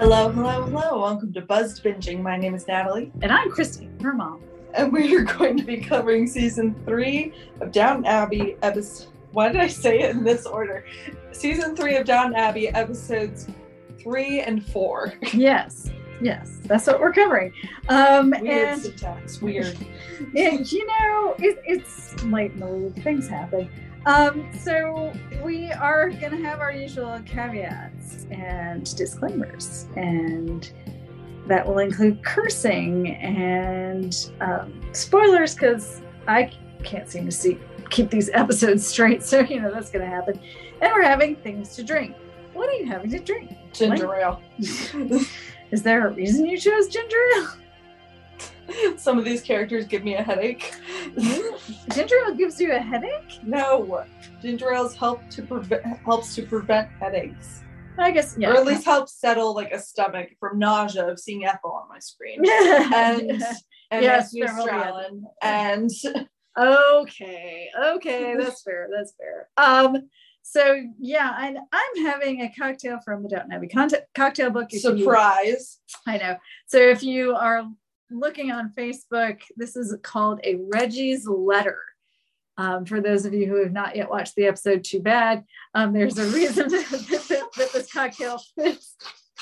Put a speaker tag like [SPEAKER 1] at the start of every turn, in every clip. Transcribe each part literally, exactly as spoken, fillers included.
[SPEAKER 1] Hello, hello, hello. Welcome to Buzzed Binging. My name is Natalie.
[SPEAKER 2] And I'm Christy, her mom.
[SPEAKER 1] And we are going to be covering season three of Downton Abbey, episode... Why did I say it in this order? Season three of Downton Abbey, episodes three and four.
[SPEAKER 2] Yes, yes. That's what we're covering. Um,
[SPEAKER 1] Weird
[SPEAKER 2] and,
[SPEAKER 1] syntax. Weird.
[SPEAKER 2] And, you know, it, it's late in the week. Things happen. Um, so we are going to have our usual caveats and disclaimers, and that will include cursing and um, spoilers, because I can't seem to see keep these episodes straight, so you know that's going to happen. And we're having things to drink. What are you having to drink?
[SPEAKER 1] Ginger like, ale.
[SPEAKER 2] Is there a reason you chose ginger ale?
[SPEAKER 1] Some of these characters give me a headache.
[SPEAKER 2] Ginger ale gives you a headache?
[SPEAKER 1] No. Ginger ale help to prevent helps to prevent headaches.
[SPEAKER 2] I guess, yeah.
[SPEAKER 1] Or at least helps settle like a stomach from nausea of seeing Ethel on my screen. and and
[SPEAKER 2] yes,
[SPEAKER 1] Strallen. And
[SPEAKER 2] okay, okay, that's fair. That's fair. Um, so yeah, and I'm having a cocktail from the Downton Abbey Conte- cocktail book.
[SPEAKER 1] Surprise!
[SPEAKER 2] You, I know. So if you are looking on Facebook, this is called a Reggie's Letter. Um, for those of you who have not yet watched the episode, too bad. Um, there's a reason that, that, that this cocktail fits,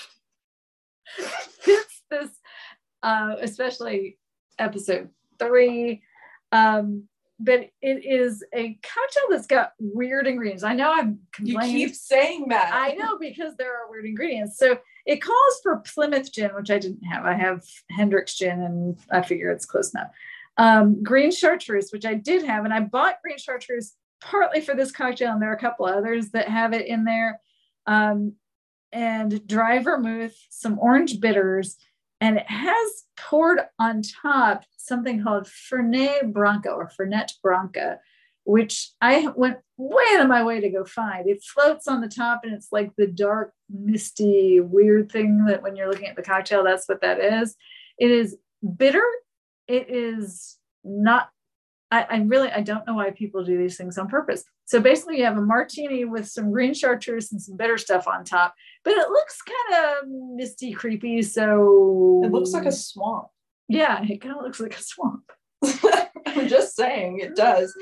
[SPEAKER 2] fits this, uh, especially episode three. Um, but it is a cocktail that's got weird ingredients. I know I'm complaining.
[SPEAKER 1] You keep saying that.
[SPEAKER 2] I know, because there are weird ingredients. So it calls for Plymouth gin, which I didn't have. I have Hendrick's gin, and I figure it's close enough. Um, green chartreuse, which I did have, and I bought green chartreuse partly for this cocktail, and there are a couple others that have it in there. Um, and dry vermouth, some orange bitters, and it has poured on top something called Fernet Branca or Fernet Branca, which I went way out of my way to go find. It floats on the top, and it's like the dark, misty, weird thing that when you're looking at the cocktail, that's what that is. It is bitter. It is not, I, I really, I don't know why people do these things on purpose. So basically you have a martini with some green chartreuse and some bitter stuff on top, but it looks kind of misty, creepy. So
[SPEAKER 1] it looks like a swamp.
[SPEAKER 2] Yeah, it kind of looks like a swamp.
[SPEAKER 1] I'm just saying it does.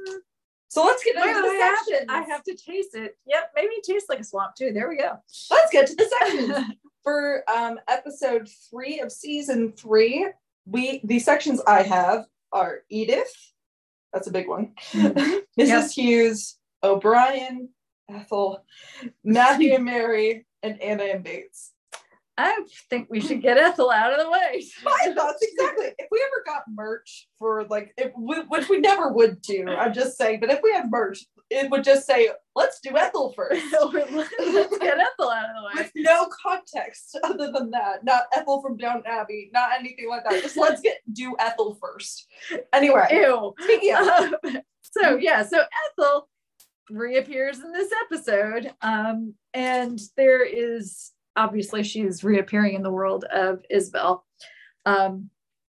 [SPEAKER 1] So let's get into
[SPEAKER 2] Wait,
[SPEAKER 1] the
[SPEAKER 2] I
[SPEAKER 1] sections.
[SPEAKER 2] Have to, I have to taste it. Yep, maybe it tastes like a swamp too. There we go.
[SPEAKER 1] Let's get to the sections. For um, episode three of season three, we the sections I have are Edith. That's a big one. Mm-hmm. Missus Yep. Hughes, O'Brien, Ethel, Matthew and Mary, and Anna and Bates.
[SPEAKER 2] I think we should get Ethel out of the way.
[SPEAKER 1] My thoughts, exactly. If we ever got merch for like, if we, which we never would do, I'm just saying, but if we had merch, it would just say, let's do Ethel first.
[SPEAKER 2] Let's get Ethel out of the way.
[SPEAKER 1] With no context other than that. Not Ethel from Downton Abbey, not anything like that. Just let's get do Ethel first. Anyway.
[SPEAKER 2] Ew.
[SPEAKER 1] Speaking of.
[SPEAKER 2] Um, so yeah, so Ethel reappears in this episode. Um, and there is, obviously she's reappearing in the world of Isabel. Um,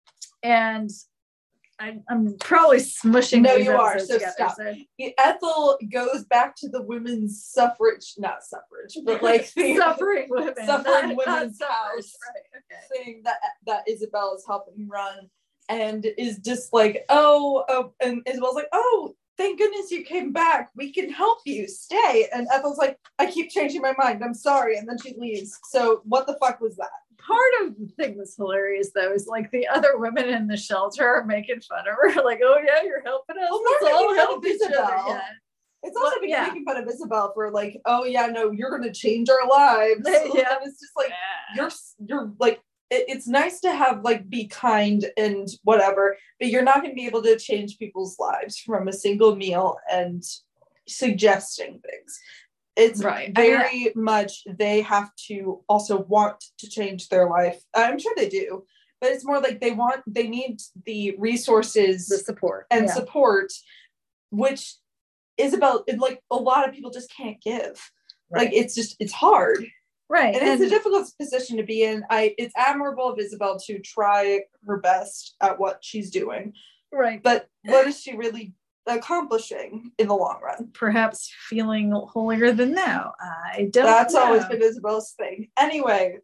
[SPEAKER 2] and I, I'm probably smushing.
[SPEAKER 1] No, you are. So
[SPEAKER 2] together,
[SPEAKER 1] stop.
[SPEAKER 2] So.
[SPEAKER 1] Ethel goes back to the women's suffrage, not suffrage, but like the
[SPEAKER 2] suffering women,
[SPEAKER 1] suffering
[SPEAKER 2] not,
[SPEAKER 1] women's
[SPEAKER 2] not
[SPEAKER 1] house
[SPEAKER 2] right. Okay.
[SPEAKER 1] thing that that Isabel is helping run, and is just like, oh, oh, and Isabel's like, oh, thank goodness you came back. We can help you. Stay. And Ethel's like, I keep changing my mind. I'm sorry. And then she leaves. So what the fuck was that?
[SPEAKER 2] Part of the thing that's hilarious, though, is like the other women in the shelter are making fun of her. Like, oh, yeah, you're helping us.
[SPEAKER 1] Well,
[SPEAKER 2] Let's all help each
[SPEAKER 1] Isabel.
[SPEAKER 2] other. Yeah.
[SPEAKER 1] It's also
[SPEAKER 2] well,
[SPEAKER 1] been
[SPEAKER 2] yeah.
[SPEAKER 1] making fun of Isabel for like, oh, yeah, no, you're going to change our lives.
[SPEAKER 2] Yeah.
[SPEAKER 1] And it's just like, yeah. you're, you're like, it, it's nice to have like, be kind and whatever, but you're not going to be able to change people's lives from a single meal and suggesting things. It's
[SPEAKER 2] right.
[SPEAKER 1] very
[SPEAKER 2] I mean,
[SPEAKER 1] much they have to also want to change their life. I'm sure they do, but it's more like they want, they need the resources,
[SPEAKER 2] the support
[SPEAKER 1] and
[SPEAKER 2] yeah.
[SPEAKER 1] support, which Isabel, like a lot of people just can't give. Right. Like it's just, it's hard.
[SPEAKER 2] Right.
[SPEAKER 1] And, and it's a difficult position to be in. I, it's admirable of Isabel to try her best at what she's doing.
[SPEAKER 2] Right.
[SPEAKER 1] But what is she really accomplishing in the long run?
[SPEAKER 2] Perhaps feeling holier than thou. I don't
[SPEAKER 1] That's
[SPEAKER 2] know.
[SPEAKER 1] always been Isabel's thing. Anyway,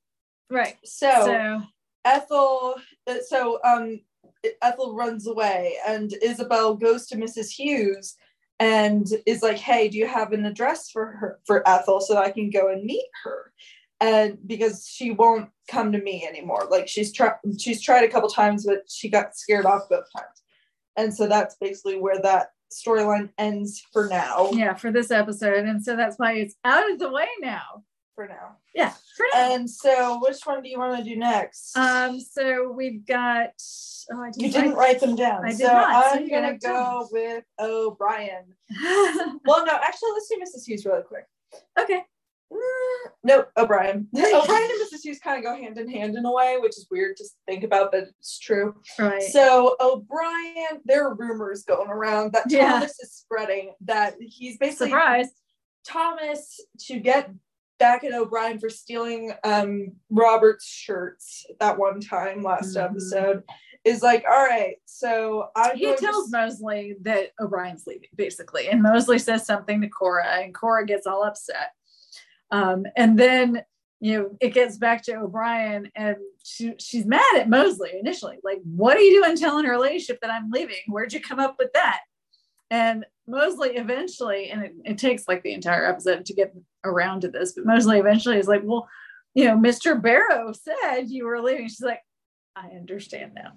[SPEAKER 2] Right.
[SPEAKER 1] So,
[SPEAKER 2] so
[SPEAKER 1] Ethel, so um, Ethel runs away, and Isabel goes to Missus Hughes and is like, "Hey, do you have an address for her for Ethel so I can go and meet her?" And because she won't come to me anymore, like she's tried, she's tried a couple times, but she got scared off both times, and so that's basically where that storyline ends for now.
[SPEAKER 2] Yeah, for this episode, and so that's why it's out of the way now.
[SPEAKER 1] For now.
[SPEAKER 2] Yeah, for now.
[SPEAKER 1] And so, which one do you want to do next?
[SPEAKER 2] Um, so we've got. Oh, I didn't
[SPEAKER 1] you didn't write, write them down.
[SPEAKER 2] I did
[SPEAKER 1] so
[SPEAKER 2] not.
[SPEAKER 1] I'm so gonna go with O'Brien.
[SPEAKER 2] well,
[SPEAKER 1] no, actually, let's do Missus Hughes really quick.
[SPEAKER 2] Okay.
[SPEAKER 1] Mm, nope, O'Brien. O'Brien and Missus Hughes kind of go hand in hand in a way, which is weird to think about, but it's true.
[SPEAKER 2] Right.
[SPEAKER 1] So O'Brien, there are rumors going around that
[SPEAKER 2] yeah.
[SPEAKER 1] Thomas is spreading that he's basically
[SPEAKER 2] surprised
[SPEAKER 1] Thomas to get back at O'Brien for stealing um, Robert's shirts that one time last mm-hmm. episode. Is like, all right, so I
[SPEAKER 2] he tells to... Mosley that O'Brien's leaving, basically, and Mosley says something to Cora, and Cora gets all upset. Um, and then you know it gets back to O'Brien, and she, she's mad at Mosley initially, like, "What are you doing telling her ladyship that I'm leaving? Where'd you come up with that?" And Mosley eventually, and it, it takes like the entire episode to get around to this, but Mosley eventually is like, "Well, you know, Mister Barrow said you were leaving." She's like, "I understand now."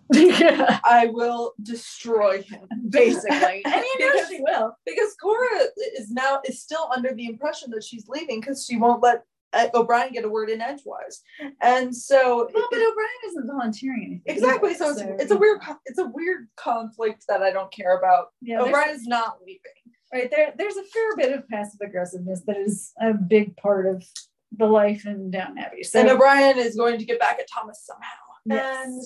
[SPEAKER 1] I will destroy him,
[SPEAKER 2] basically. And you know
[SPEAKER 1] because,
[SPEAKER 2] she will.
[SPEAKER 1] Because Cora is now is still under the impression that she's leaving because she won't let O'Brien get a word in edgewise. And so
[SPEAKER 2] well, but O'Brien isn't volunteering anything.
[SPEAKER 1] Exactly. Either, so, so it's, it's a weird it's a weird conflict that I don't care about. Yeah, O'Brien's not leaving.
[SPEAKER 2] Right. There there's a fair bit of passive aggressiveness that is a big part of the life in Downton Abbey. So
[SPEAKER 1] and O'Brien is going to get back at Thomas somehow.
[SPEAKER 2] Yes.
[SPEAKER 1] And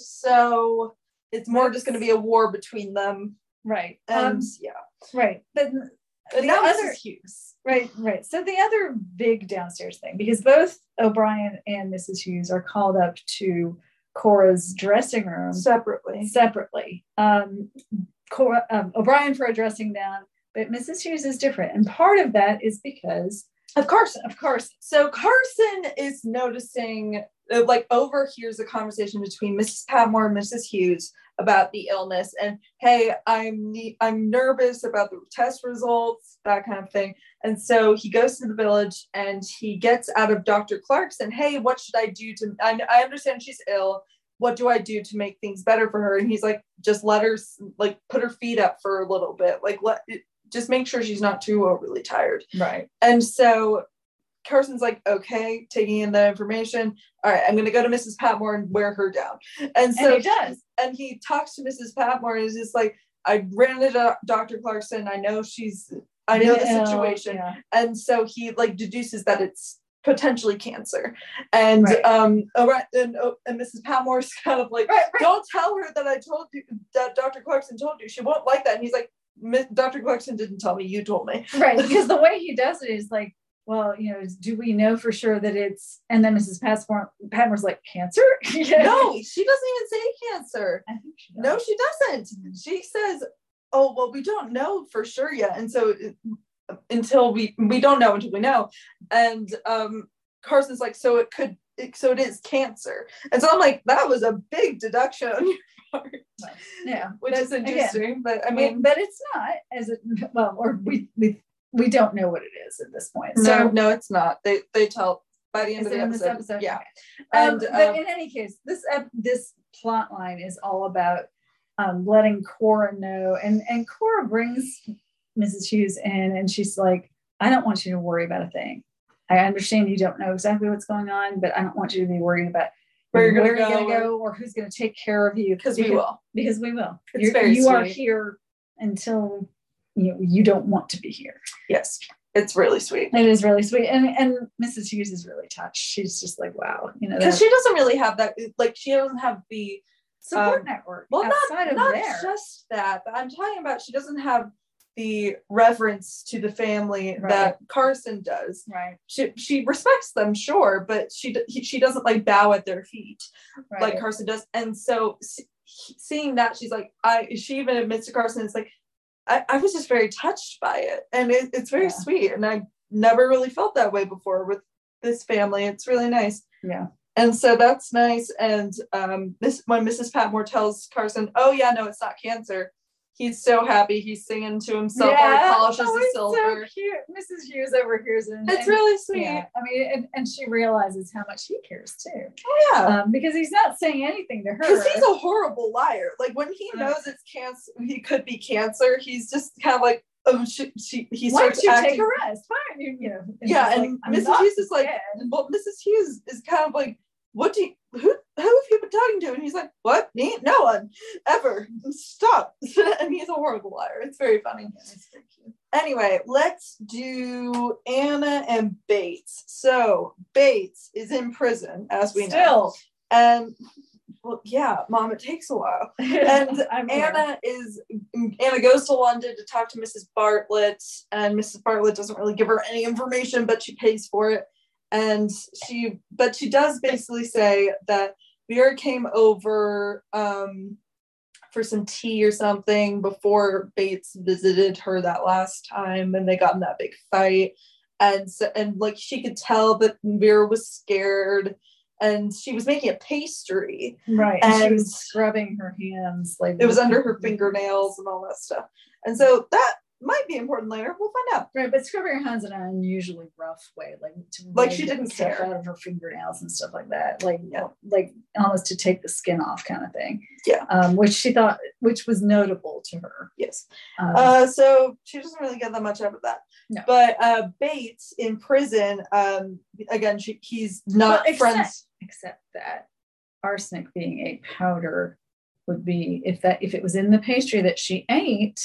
[SPEAKER 1] so it's more just going to be a war between them.
[SPEAKER 2] Right.
[SPEAKER 1] And
[SPEAKER 2] um,
[SPEAKER 1] yeah.
[SPEAKER 2] Right. But
[SPEAKER 1] the other Hughes.
[SPEAKER 2] Right, right. So the other big downstairs thing, because both O'Brien and Missus Hughes are called up to Cora's dressing room
[SPEAKER 1] separately.
[SPEAKER 2] Separately. Um, Cora, um, O'Brien for a dressing down, but Missus Hughes is different. And part of that is because
[SPEAKER 1] of Carson.
[SPEAKER 2] Of Carson.
[SPEAKER 1] So Carson is noticing, like, overhears a conversation between Missus Patmore and Missus Hughes about the illness, and hey, I'm I'm nervous about the test results, that kind of thing. And so he goes to the village and he gets out of Doctor Clarkson, hey, what should I do to? I, I understand she's ill. What do I do to make things better for her? And he's like, just let her, like, put her feet up for a little bit, like let. Just make sure she's not too overly tired.
[SPEAKER 2] Right.
[SPEAKER 1] And so Carson's like, okay, taking in the information. All right, I'm going to go to Missus Patmore and wear her down. And so
[SPEAKER 2] and he does.
[SPEAKER 1] And he talks to Missus Patmore and is just like, I ran into Doctor Clarkson. I know she's, I know the situation. Yeah. And so he like deduces that it's potentially cancer. And right. um, and, and Missus Patmore's kind of like, right, right. Don't tell her that I told you, that Doctor Clarkson told you. She won't like that. And he's like, Doctor Clarkson didn't tell me, you told me.
[SPEAKER 2] Right, because the way he does it is like, well, you know, do we know for sure that it's, and then Missus Patmore, Patmore's like, cancer?
[SPEAKER 1] Yeah. No, she doesn't even say cancer.
[SPEAKER 2] I think she does.
[SPEAKER 1] No, she doesn't. Mm-hmm. She says, oh, well, we don't know for sure yet. And so it, until we, we don't know until we know. And um, Carson's like, so it could, it, so it is cancer. And so I'm like, that was a big deduction on your part.
[SPEAKER 2] Yeah.
[SPEAKER 1] Which is interesting, again, but I mean.
[SPEAKER 2] But it's not, as it, well, or we, we, we don't know what it is at this point.
[SPEAKER 1] No,
[SPEAKER 2] so
[SPEAKER 1] no, it's not. They they tell by the end of the episode.
[SPEAKER 2] episode.
[SPEAKER 1] Yeah.
[SPEAKER 2] Um, and but um, in any case, this uh, this plot line is all about um, letting Cora know, and and Cora brings Missus Hughes in, and she's like, I don't want you to worry about a thing. I understand you don't know exactly what's going on, but I don't want you to be worried about
[SPEAKER 1] where you're
[SPEAKER 2] where
[SPEAKER 1] going
[SPEAKER 2] to go, go or who's going to take care of you.
[SPEAKER 1] Because we will.
[SPEAKER 2] Because we will.
[SPEAKER 1] It's very
[SPEAKER 2] you
[SPEAKER 1] sweet.
[SPEAKER 2] are here until you know, you don't want to be here.
[SPEAKER 1] Yes, it's really sweet.
[SPEAKER 2] It is really sweet, and and Missus Hughes is really touched. She's just like, wow, you know,
[SPEAKER 1] because she doesn't really have that. Like, she doesn't have the
[SPEAKER 2] support
[SPEAKER 1] um,
[SPEAKER 2] network.
[SPEAKER 1] Well,
[SPEAKER 2] outside
[SPEAKER 1] not
[SPEAKER 2] of
[SPEAKER 1] not
[SPEAKER 2] there.
[SPEAKER 1] just that, but I'm talking about she doesn't have the reverence to the family
[SPEAKER 2] right.
[SPEAKER 1] that Carson does.
[SPEAKER 2] Right.
[SPEAKER 1] She she respects them, sure, but she she doesn't like bow at their feet right. like Carson does. And so seeing that, she's like, I. She even admits to Carson, it's like, I, I was just very touched by it, and it, it's very yeah. sweet, and I never really felt that way before with this family. It's really nice.
[SPEAKER 2] Yeah,
[SPEAKER 1] And so that's nice. And um, this when Missus Patmore tells Carson, "Oh yeah, no, it's not cancer," he's so happy. He's singing to himself
[SPEAKER 2] yeah.
[SPEAKER 1] while he polishes
[SPEAKER 2] oh,
[SPEAKER 1] the silver.
[SPEAKER 2] So cute. Missus Hughes overhears it. And,
[SPEAKER 1] it's
[SPEAKER 2] and,
[SPEAKER 1] really sweet.
[SPEAKER 2] Yeah, I mean, and, and she realizes how much he cares too.
[SPEAKER 1] Oh yeah,
[SPEAKER 2] um, because he's not saying anything to her.
[SPEAKER 1] Because he's a horrible liar. Like when he knows it's cancer, he could be cancer. He's just kind of like, oh, she, she he
[SPEAKER 2] Why
[SPEAKER 1] starts
[SPEAKER 2] don't you
[SPEAKER 1] acting.
[SPEAKER 2] take a rest? Fine, you, you know. And
[SPEAKER 1] yeah, and
[SPEAKER 2] like,
[SPEAKER 1] Missus Hughes is like, dead. well, Missus Hughes is kind of like, what do you, who, who have you been talking to? And he's like, what? Me? No one, ever. Stop. And he's a horrible liar. It's very funny. Anyway, let's do Anna and Bates. So Bates is in prison, as we
[SPEAKER 2] Still.
[SPEAKER 1] know. And well, yeah, Mom, it takes a while. And Anna is Anna goes to London to talk to Missus Bartlett, and Missus Bartlett doesn't really give her any information, but she pays for it. And she, but she does basically say that Vera came over um, for some tea or something before Bates visited her that last time, and they got in that big fight. And so, and like she could tell that Vera was scared. And she was making a pastry.
[SPEAKER 2] Right.
[SPEAKER 1] And,
[SPEAKER 2] and she was scrubbing her hands. Like
[SPEAKER 1] it was under her fingernails and all that stuff. And so that might be important later. We'll find out.
[SPEAKER 2] Right. But scrubbing her hands in an unusually rough way. Like to
[SPEAKER 1] like she didn't
[SPEAKER 2] care
[SPEAKER 1] care
[SPEAKER 2] out of her fingernails and stuff like that. Like, yeah. like almost to take the skin off kind of thing.
[SPEAKER 1] Yeah.
[SPEAKER 2] Um, which she thought, which was notable to her.
[SPEAKER 1] Yes. Um, uh, so she doesn't really get that much out of that.
[SPEAKER 2] No.
[SPEAKER 1] But uh, Bates in prison, um, again, she, he's not
[SPEAKER 2] well, except,
[SPEAKER 1] friends.
[SPEAKER 2] Except that arsenic being a powder would be, if that if it was in the pastry that she ate,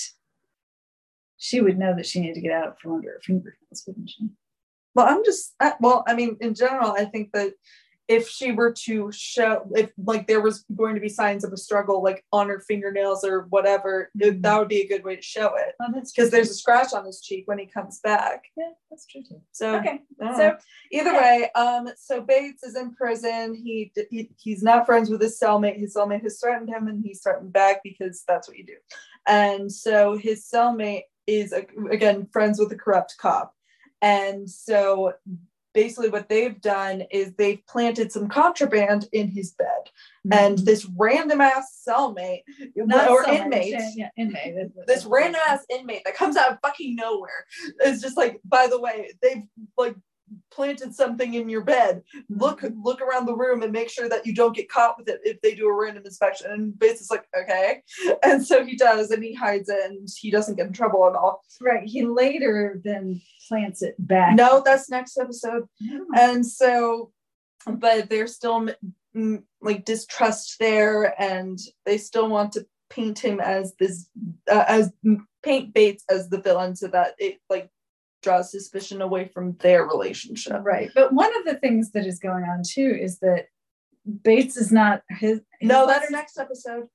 [SPEAKER 2] she would know that she needed to get out from under her fingernails, wouldn't she?
[SPEAKER 1] Well, I'm just, well, I mean, in general, I think that if she were to show, if like there was going to be signs of a struggle, like on her fingernails or whatever, it, that would be a good way to show it.
[SPEAKER 2] Oh, that's
[SPEAKER 1] because there's a scratch on his cheek when he comes back.
[SPEAKER 2] Yeah, that's true too.
[SPEAKER 1] So
[SPEAKER 2] okay,
[SPEAKER 1] so
[SPEAKER 2] so
[SPEAKER 1] either yeah. way, um, so Bates is in prison. He, he he's not friends with his cellmate. His cellmate has threatened him, and he's threatened back because that's what you do. And so his cellmate is again friends with a corrupt cop, and so. Basically what they've done is they've planted some contraband in his bed. Mm-hmm. And this random ass cellmate Not or cellmate, inmate,
[SPEAKER 2] yeah, inmate.
[SPEAKER 1] this random ass inmate that comes out of fucking nowhere is just like, by the way, they've like planted something in your bed. Look, look around the room and make sure that you don't get caught with it if they do a random inspection. And Bates is like, okay. And so he does, and he hides it, and he doesn't get in trouble at all.
[SPEAKER 2] Right. He later then plants it back.
[SPEAKER 1] No, that's next episode. Yeah. And so, but there's still mm, like distrust there, and they still want to paint him as this, uh, as paint Bates as the villain, so that it like draws suspicion away from their relationship.
[SPEAKER 2] Right. But one of the things that is going on too is that Bates is not his. his
[SPEAKER 1] no, that's next episode.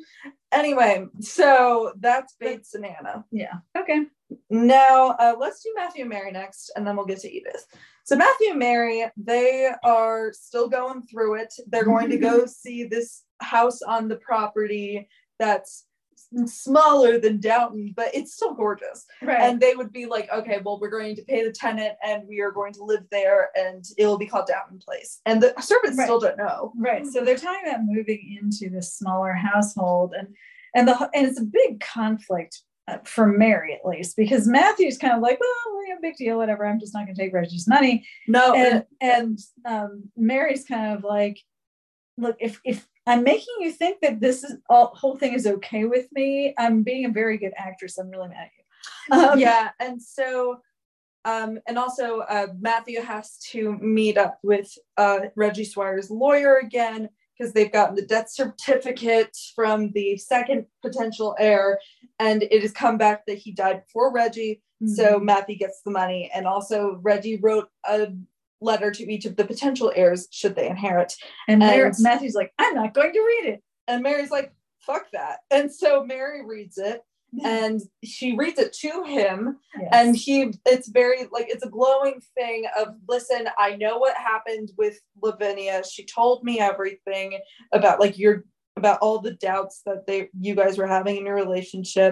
[SPEAKER 1] Anyway, so that's Bates and Anna.
[SPEAKER 2] Yeah. Okay.
[SPEAKER 1] Now, uh, let's do Matthew and Mary next, and then we'll get to Edith. So Matthew and Mary, they are still going through it. They're going to go see this house on the property that's smaller than Downton, but it's still gorgeous.
[SPEAKER 2] Right.
[SPEAKER 1] And they would be like, okay, well, we're going to pay the tenant and we are going to live there, and it'll be called Downton Place. And the servants right. still don't know.
[SPEAKER 2] Right. So they're talking about moving into this smaller household, and and the and it's a big conflict uh, for Mary, at least, because Matthew's kind of like, well, yeah, big deal, whatever. I'm just not going to take Reggie's money.
[SPEAKER 1] No.
[SPEAKER 2] And and um, Mary's kind of like, look, if if I'm making you think that this is all whole thing is okay with me, I'm being a very good actress. I'm really mad at you.
[SPEAKER 1] Um, yeah, and so, um, and also uh, Matthew has to meet up with uh, Reggie Swire's lawyer again, because they've gotten the death certificate from the second potential heir, and it has come back that he died before Reggie. Mm-hmm. So Matthew gets the money, and also Reggie wrote a letter to each of the potential heirs should they inherit.
[SPEAKER 2] And, and Matthew's like, I'm not going to read it.
[SPEAKER 1] And Mary's like, fuck that. And so Mary reads it, and she reads it to him. Yes. And he, it's very like, it's a glowing thing of, listen, I know what happened with Lavinia. She told me everything about like your, about all the doubts that they, you guys were having in your relationship.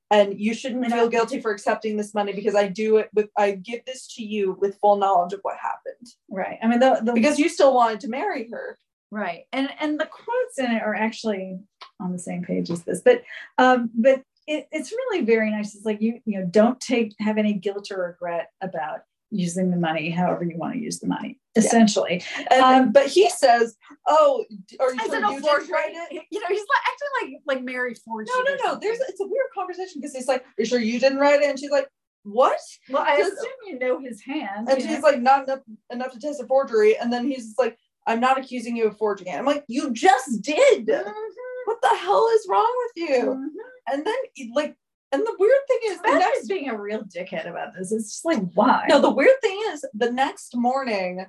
[SPEAKER 1] and you shouldn't feel guilty for accepting this money because I do it with, I give this to you with full knowledge of what happened.
[SPEAKER 2] Right. I mean, the, the
[SPEAKER 1] because you still wanted to marry her.
[SPEAKER 2] Right. And and the quotes in it are actually on the same page as this, but um, but it, it's really very nice. It's like you you know don't take have any guilt or regret about using the money however you want to use the money, essentially.
[SPEAKER 1] Yeah. And, um, but he says, "Oh, are you sure you
[SPEAKER 2] did write it?" You know, he's like acting like like Mary forged.
[SPEAKER 1] No, no, no. There's it's a weird conversation because he's like, "Are you sure you didn't write it?" And she's like, "What?"
[SPEAKER 2] Well, I assume you know his hand.
[SPEAKER 1] And she's know? like, "Not enough enough to test a forgery." And then he's like, "I'm not accusing you of forging it." I'm like, "You just did. Mm-hmm. What the hell is wrong with you?" Mm-hmm. And then like. And the weird thing is,
[SPEAKER 2] the next being a real dickhead about this. It's just like, why?
[SPEAKER 1] No, the weird thing is, the next morning,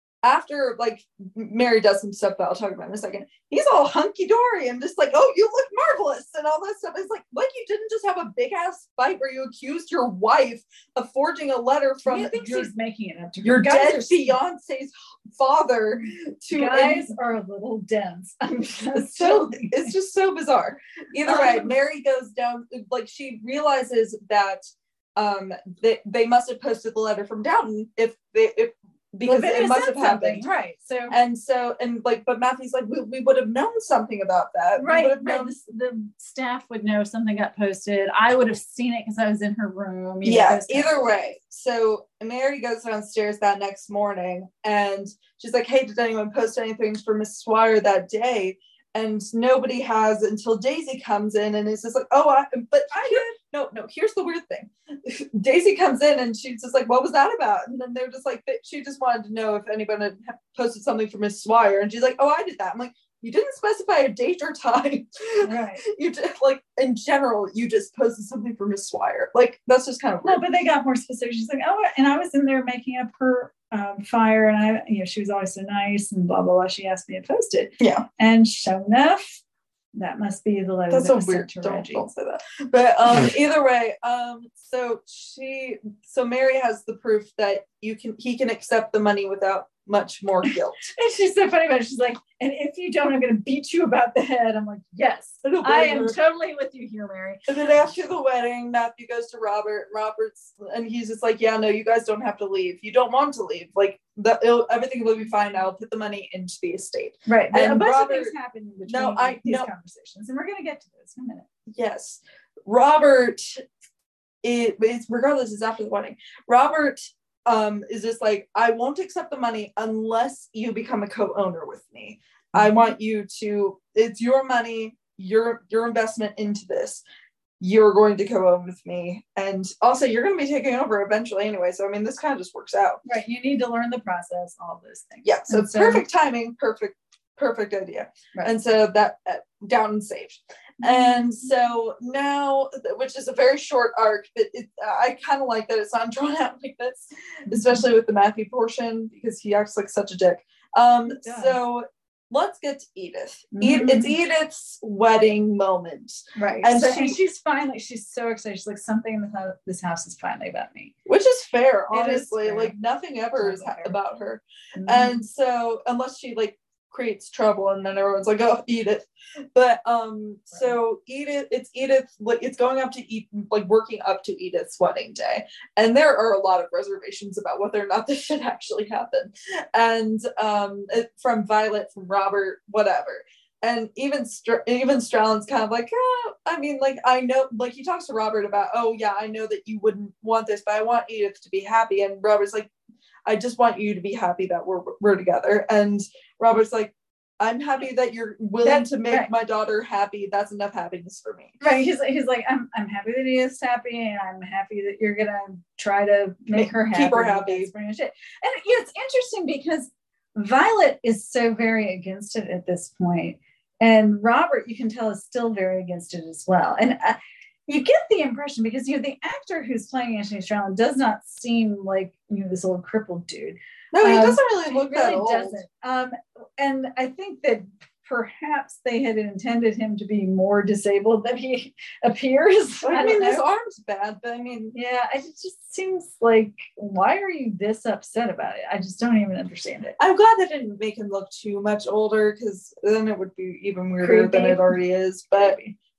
[SPEAKER 1] after like Mary does some stuff that I'll talk about in a second, he's all hunky dory and just like, "Oh, you look marvelous," and all that stuff. It's like, like you didn't just have a big ass fight where you accused your wife of forging a letter from
[SPEAKER 2] your, she's making it up to
[SPEAKER 1] your dead are, fiance's father. To
[SPEAKER 2] guys and, are a little dense. I'm just
[SPEAKER 1] so it's just so bizarre. Either way, um, Mary goes down, like she realizes that um they, they must have posted the letter from Downton if they if because well, it must have happened,
[SPEAKER 2] right? So
[SPEAKER 1] and so and like, but Matthew's like, we, we would have known something about that,
[SPEAKER 2] right?
[SPEAKER 1] We would have
[SPEAKER 2] right.
[SPEAKER 1] known.
[SPEAKER 2] The, the staff would know something got posted. I would have seen it because I was in her room.
[SPEAKER 1] Yeah. Either way, so Mary goes downstairs that next morning, and she's like, "Hey, did anyone post anything for Miss Swire that day?" And nobody has until Daisy comes in and is just like, "Oh, I, but I did." No, no, here's the weird thing. Daisy comes in and she's just like, "What was that about?" And then they're just like, she just wanted to know if anyone had posted something for Miss Swire. And she's like, "Oh, I did that." I'm like, you didn't specify a date or time.
[SPEAKER 2] Right.
[SPEAKER 1] You just, like, in general, you just posted something for Miss Swire. Like, that's just kind of weird.
[SPEAKER 2] No, but they got more specific. She's like, "Oh," and I was in there making up her um, fire, and I, you know, she was always so nice and blah, blah, blah. She asked me to post it.
[SPEAKER 1] Yeah.
[SPEAKER 2] And sure enough, that must be the letter.
[SPEAKER 1] That's
[SPEAKER 2] that
[SPEAKER 1] a weird. Don't, don't say that. But um, either way, um, so she, so Mary has the proof that you can, he can accept the money without much more guilt.
[SPEAKER 2] And she's so funny about it. She's like, "And if you don't, I'm going to beat you about the head." I'm like, "Yes, I am totally with you here, Mary."
[SPEAKER 1] And then after the wedding, Matthew goes to Robert. Robert's, and he's just like, "Yeah, no, you guys don't have to leave. You don't want to leave. Like, the everything will be fine. I'll put the money into the estate."
[SPEAKER 2] Right.
[SPEAKER 1] And
[SPEAKER 2] a bunch
[SPEAKER 1] Robert,
[SPEAKER 2] of things happen in between
[SPEAKER 1] no, I,
[SPEAKER 2] these
[SPEAKER 1] no.
[SPEAKER 2] conversations, and we're going to get to this in a minute.
[SPEAKER 1] Yes, Robert. It, it's regardless. It's after the wedding. Robert. Um, is just like, "I won't accept the money unless you become a co-owner with me. I want you to, it's your money, your your investment into this. You're going to co-own with me. And also you're going to be taking over eventually anyway. So, I mean, this kind of just works out."
[SPEAKER 2] Right. You need to learn the process, all those things.
[SPEAKER 1] Yeah. So, it's so, perfect timing, perfect, perfect idea. Right. And so that uh, Downton saved. And so now, which is a very short arc, but it, I kind of like that it's not drawn out like this, especially with the Matthew portion, because he acts like such a dick. Um, so let's get to Edith. Mm-hmm. It's Edith's wedding moment.
[SPEAKER 2] Right. And so she, she's finally, she's so excited. She's like, "Something in the, this house is finally about me."
[SPEAKER 1] Which is fair, honestly. Is fair. Like, nothing ever is ha- about her. Mm-hmm. And so, unless she, like, creates trouble, and then everyone's like, "Oh, Edith." But um right. So Edith, it's Edith, like, it's going up to eat, like working up to Edith's wedding day, and there are a lot of reservations about whether or not this should actually happen, and um it, from Violet, from Robert, whatever. And even Str- even Strallen's kind of like, oh, I mean, like, I know, like, he talks to Robert about, "Oh yeah, I know that you wouldn't want this, but I want Edith to be happy." And Robert's like, "I just want you to be happy that we're we're together." And Robert's like, "I'm happy that you're willing That's, to make right. my daughter happy. That's enough happiness for me."
[SPEAKER 2] Right. He's, he's like, I'm I'm happy that he is happy, and I'm happy that you're gonna try to make her happy.
[SPEAKER 1] Keep her happy.
[SPEAKER 2] That's pretty much it. And you know, it's interesting because Violet is so very against it at this point, and Robert, you can tell, is still very against it as well. And uh, you get the impression, because, you know, the actor who's playing Anthony Strallen does not seem like, you know, this old crippled dude.
[SPEAKER 1] No, he
[SPEAKER 2] um,
[SPEAKER 1] doesn't really look
[SPEAKER 2] he really
[SPEAKER 1] that old.
[SPEAKER 2] Doesn't. Um, and I think that perhaps they had intended him to be more disabled than he appears.
[SPEAKER 1] I, I mean, his arm's bad, but I mean,
[SPEAKER 2] yeah, it just seems like, why are you this upset about it? I just don't even understand it.
[SPEAKER 1] I'm glad they didn't make him look too much older, because then it would be even weirder Creepy. than it already is. But Creepy.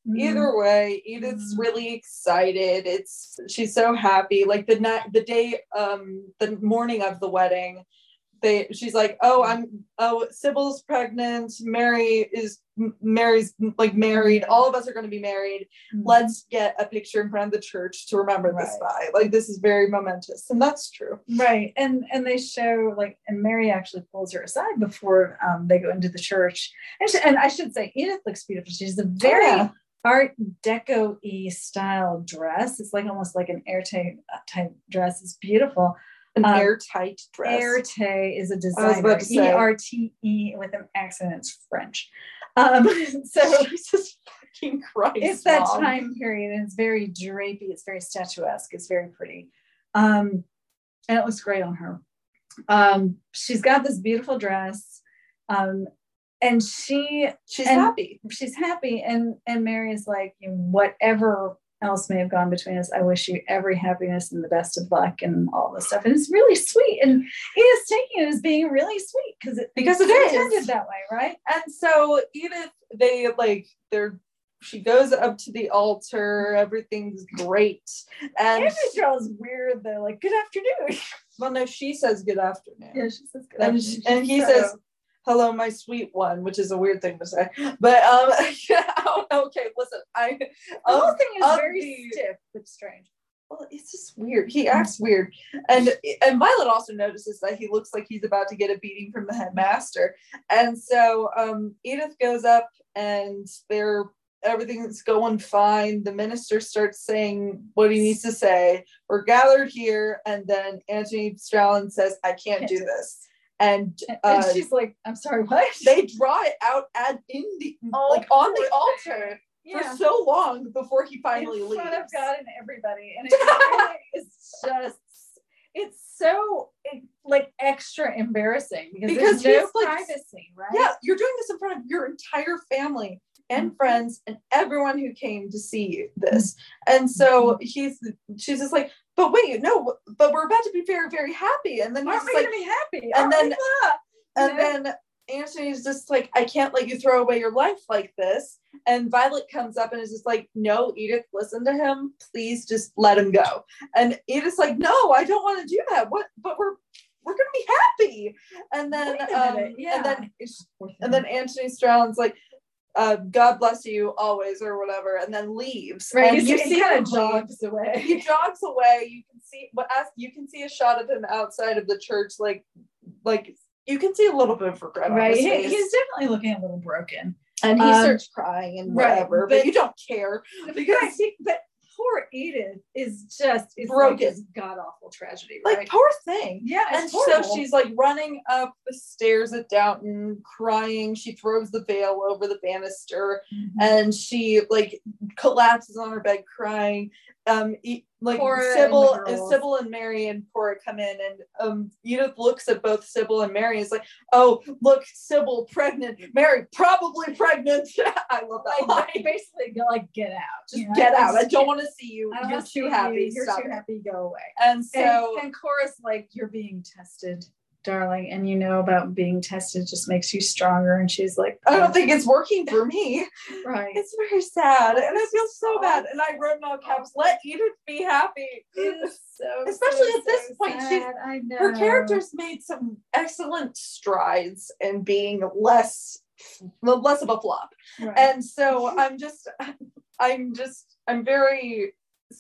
[SPEAKER 1] Mm. Either way, Edith's mm. really excited. It's she's so happy. Like the night, the day, um, the morning of the wedding, they she's like, oh, I'm oh, Sybil's pregnant. Mary is Mary's like married. All of us are going to be married. Mm-hmm. Let's get a picture in front of the church to remember right. this by. Like this is very momentous, and that's true.
[SPEAKER 2] Right, and and they show like, and Mary actually pulls her aside before um, they go into the church. And, she, and I should say, Edith looks beautiful. She's a very oh, yeah. Art Deco-y style dress. It's like almost like an airtight type dress. It's beautiful.
[SPEAKER 1] An um, airtight dress.
[SPEAKER 2] Erte is a designer. E R T E with an accent. It's French. Um, so
[SPEAKER 1] Jesus fucking Christ.
[SPEAKER 2] It's that Mom. time period, and it's very drapey. It's very statuesque. It's very pretty. Um, and it looks great on her. Um, she's got this beautiful dress. Um, and she
[SPEAKER 1] she's
[SPEAKER 2] and
[SPEAKER 1] happy.
[SPEAKER 2] She's happy. And and Mary is like, whatever else may have gone between us, I wish you every happiness and the best of luck and all this stuff. And it's really sweet. And he is taking it as being really sweet because it
[SPEAKER 1] because it
[SPEAKER 2] is
[SPEAKER 1] intended
[SPEAKER 2] that way, right?
[SPEAKER 1] And so Edith, they like they're she goes up to the altar, everything's great. And
[SPEAKER 2] Andrew is weird though, like good afternoon.
[SPEAKER 1] Well, no, she says good afternoon.
[SPEAKER 2] Yeah, she says good
[SPEAKER 1] and
[SPEAKER 2] afternoon.
[SPEAKER 1] She, and he so, says hello, my sweet one, which is a weird thing to say. But um, yeah, okay, listen, I
[SPEAKER 2] the whole thing is very the, stiff but strange.
[SPEAKER 1] Well, it's just weird. He acts weird, and and Violet also notices that he looks like he's about to get a beating from the headmaster. And so um, Edith goes up, and they're everything's going fine. The minister starts saying what he needs to say. We're gathered here, and then Anthony Strallen says, "I can't, can't do this." And, uh,
[SPEAKER 2] and she's like, I'm sorry, what?
[SPEAKER 1] They draw it out at in the oh, like on the altar yeah. for so long before he finally
[SPEAKER 2] in
[SPEAKER 1] leaves.
[SPEAKER 2] In front of God and everybody. And it really is just, it's so it, like extra embarrassing because, because there's no like, privacy, right?
[SPEAKER 1] Yeah, you're doing this in front of your entire family and mm-hmm. friends and everyone who came to see this. And so he's she's just like, but wait, no, but we're about to be very, very happy. And then
[SPEAKER 2] he's
[SPEAKER 1] he's
[SPEAKER 2] like,
[SPEAKER 1] gonna
[SPEAKER 2] be happy.
[SPEAKER 1] And then, and then Anthony's just like, I can't let you throw away your life like this. And Violet comes up and is just like, no, Edith, listen to him. Please just let him go. And Edith's like, no, I don't want to do that. What? But we're we're gonna be happy. And then, um, yeah. and then, and then Anthony Strallen's like, uh, God bless you always, or whatever, and then leaves.
[SPEAKER 2] Right,
[SPEAKER 1] and
[SPEAKER 2] you see kind of jogs away.
[SPEAKER 1] He jogs away. You can see, but as you can see a shot of him outside of the church, like, like you can see a little bit of regret.
[SPEAKER 2] Right,
[SPEAKER 1] on his
[SPEAKER 2] he,
[SPEAKER 1] face.
[SPEAKER 2] He's definitely looking a little broken,
[SPEAKER 1] and he
[SPEAKER 2] um,
[SPEAKER 1] starts crying and whatever. Right, but, but you don't care because.
[SPEAKER 2] Right, but poor Edith is just is
[SPEAKER 1] broken.
[SPEAKER 2] Like god awful tragedy, right?
[SPEAKER 1] Like poor thing.
[SPEAKER 2] Yeah,
[SPEAKER 1] and
[SPEAKER 2] horrible.
[SPEAKER 1] So she's like running up the stairs at Downton, crying. She throws the veil over the banister, mm-hmm. and she like collapses on her bed crying. Um, e- like
[SPEAKER 2] Cora
[SPEAKER 1] Sybil,
[SPEAKER 2] and
[SPEAKER 1] and Sybil and Mary and Cora come in, and um, Edith looks at both Sybil and Mary. And is like, oh, look, Sybil pregnant, Mary probably pregnant. I love that.
[SPEAKER 2] Like, line. Basically, go like get out.
[SPEAKER 1] Just you know? get out. I don't want to see you. You're too happy.
[SPEAKER 2] You. You're
[SPEAKER 1] Stop
[SPEAKER 2] too
[SPEAKER 1] it.
[SPEAKER 2] happy. Go away.
[SPEAKER 1] And so,
[SPEAKER 2] and, and Cora's like, you're being tested, darling, and you know about being tested just makes you stronger. And she's like,
[SPEAKER 1] I don't think it's working for me.
[SPEAKER 2] Right.
[SPEAKER 1] It's very sad, and I feel so bad. And I wrote in all caps, let Edith be happy.
[SPEAKER 2] It's so
[SPEAKER 1] especially
[SPEAKER 2] so,
[SPEAKER 1] at this
[SPEAKER 2] so
[SPEAKER 1] point,
[SPEAKER 2] sad.
[SPEAKER 1] she's
[SPEAKER 2] I know.
[SPEAKER 1] Her character's made some excellent strides in being less less of a flop. Right. And so I'm just I'm just I'm very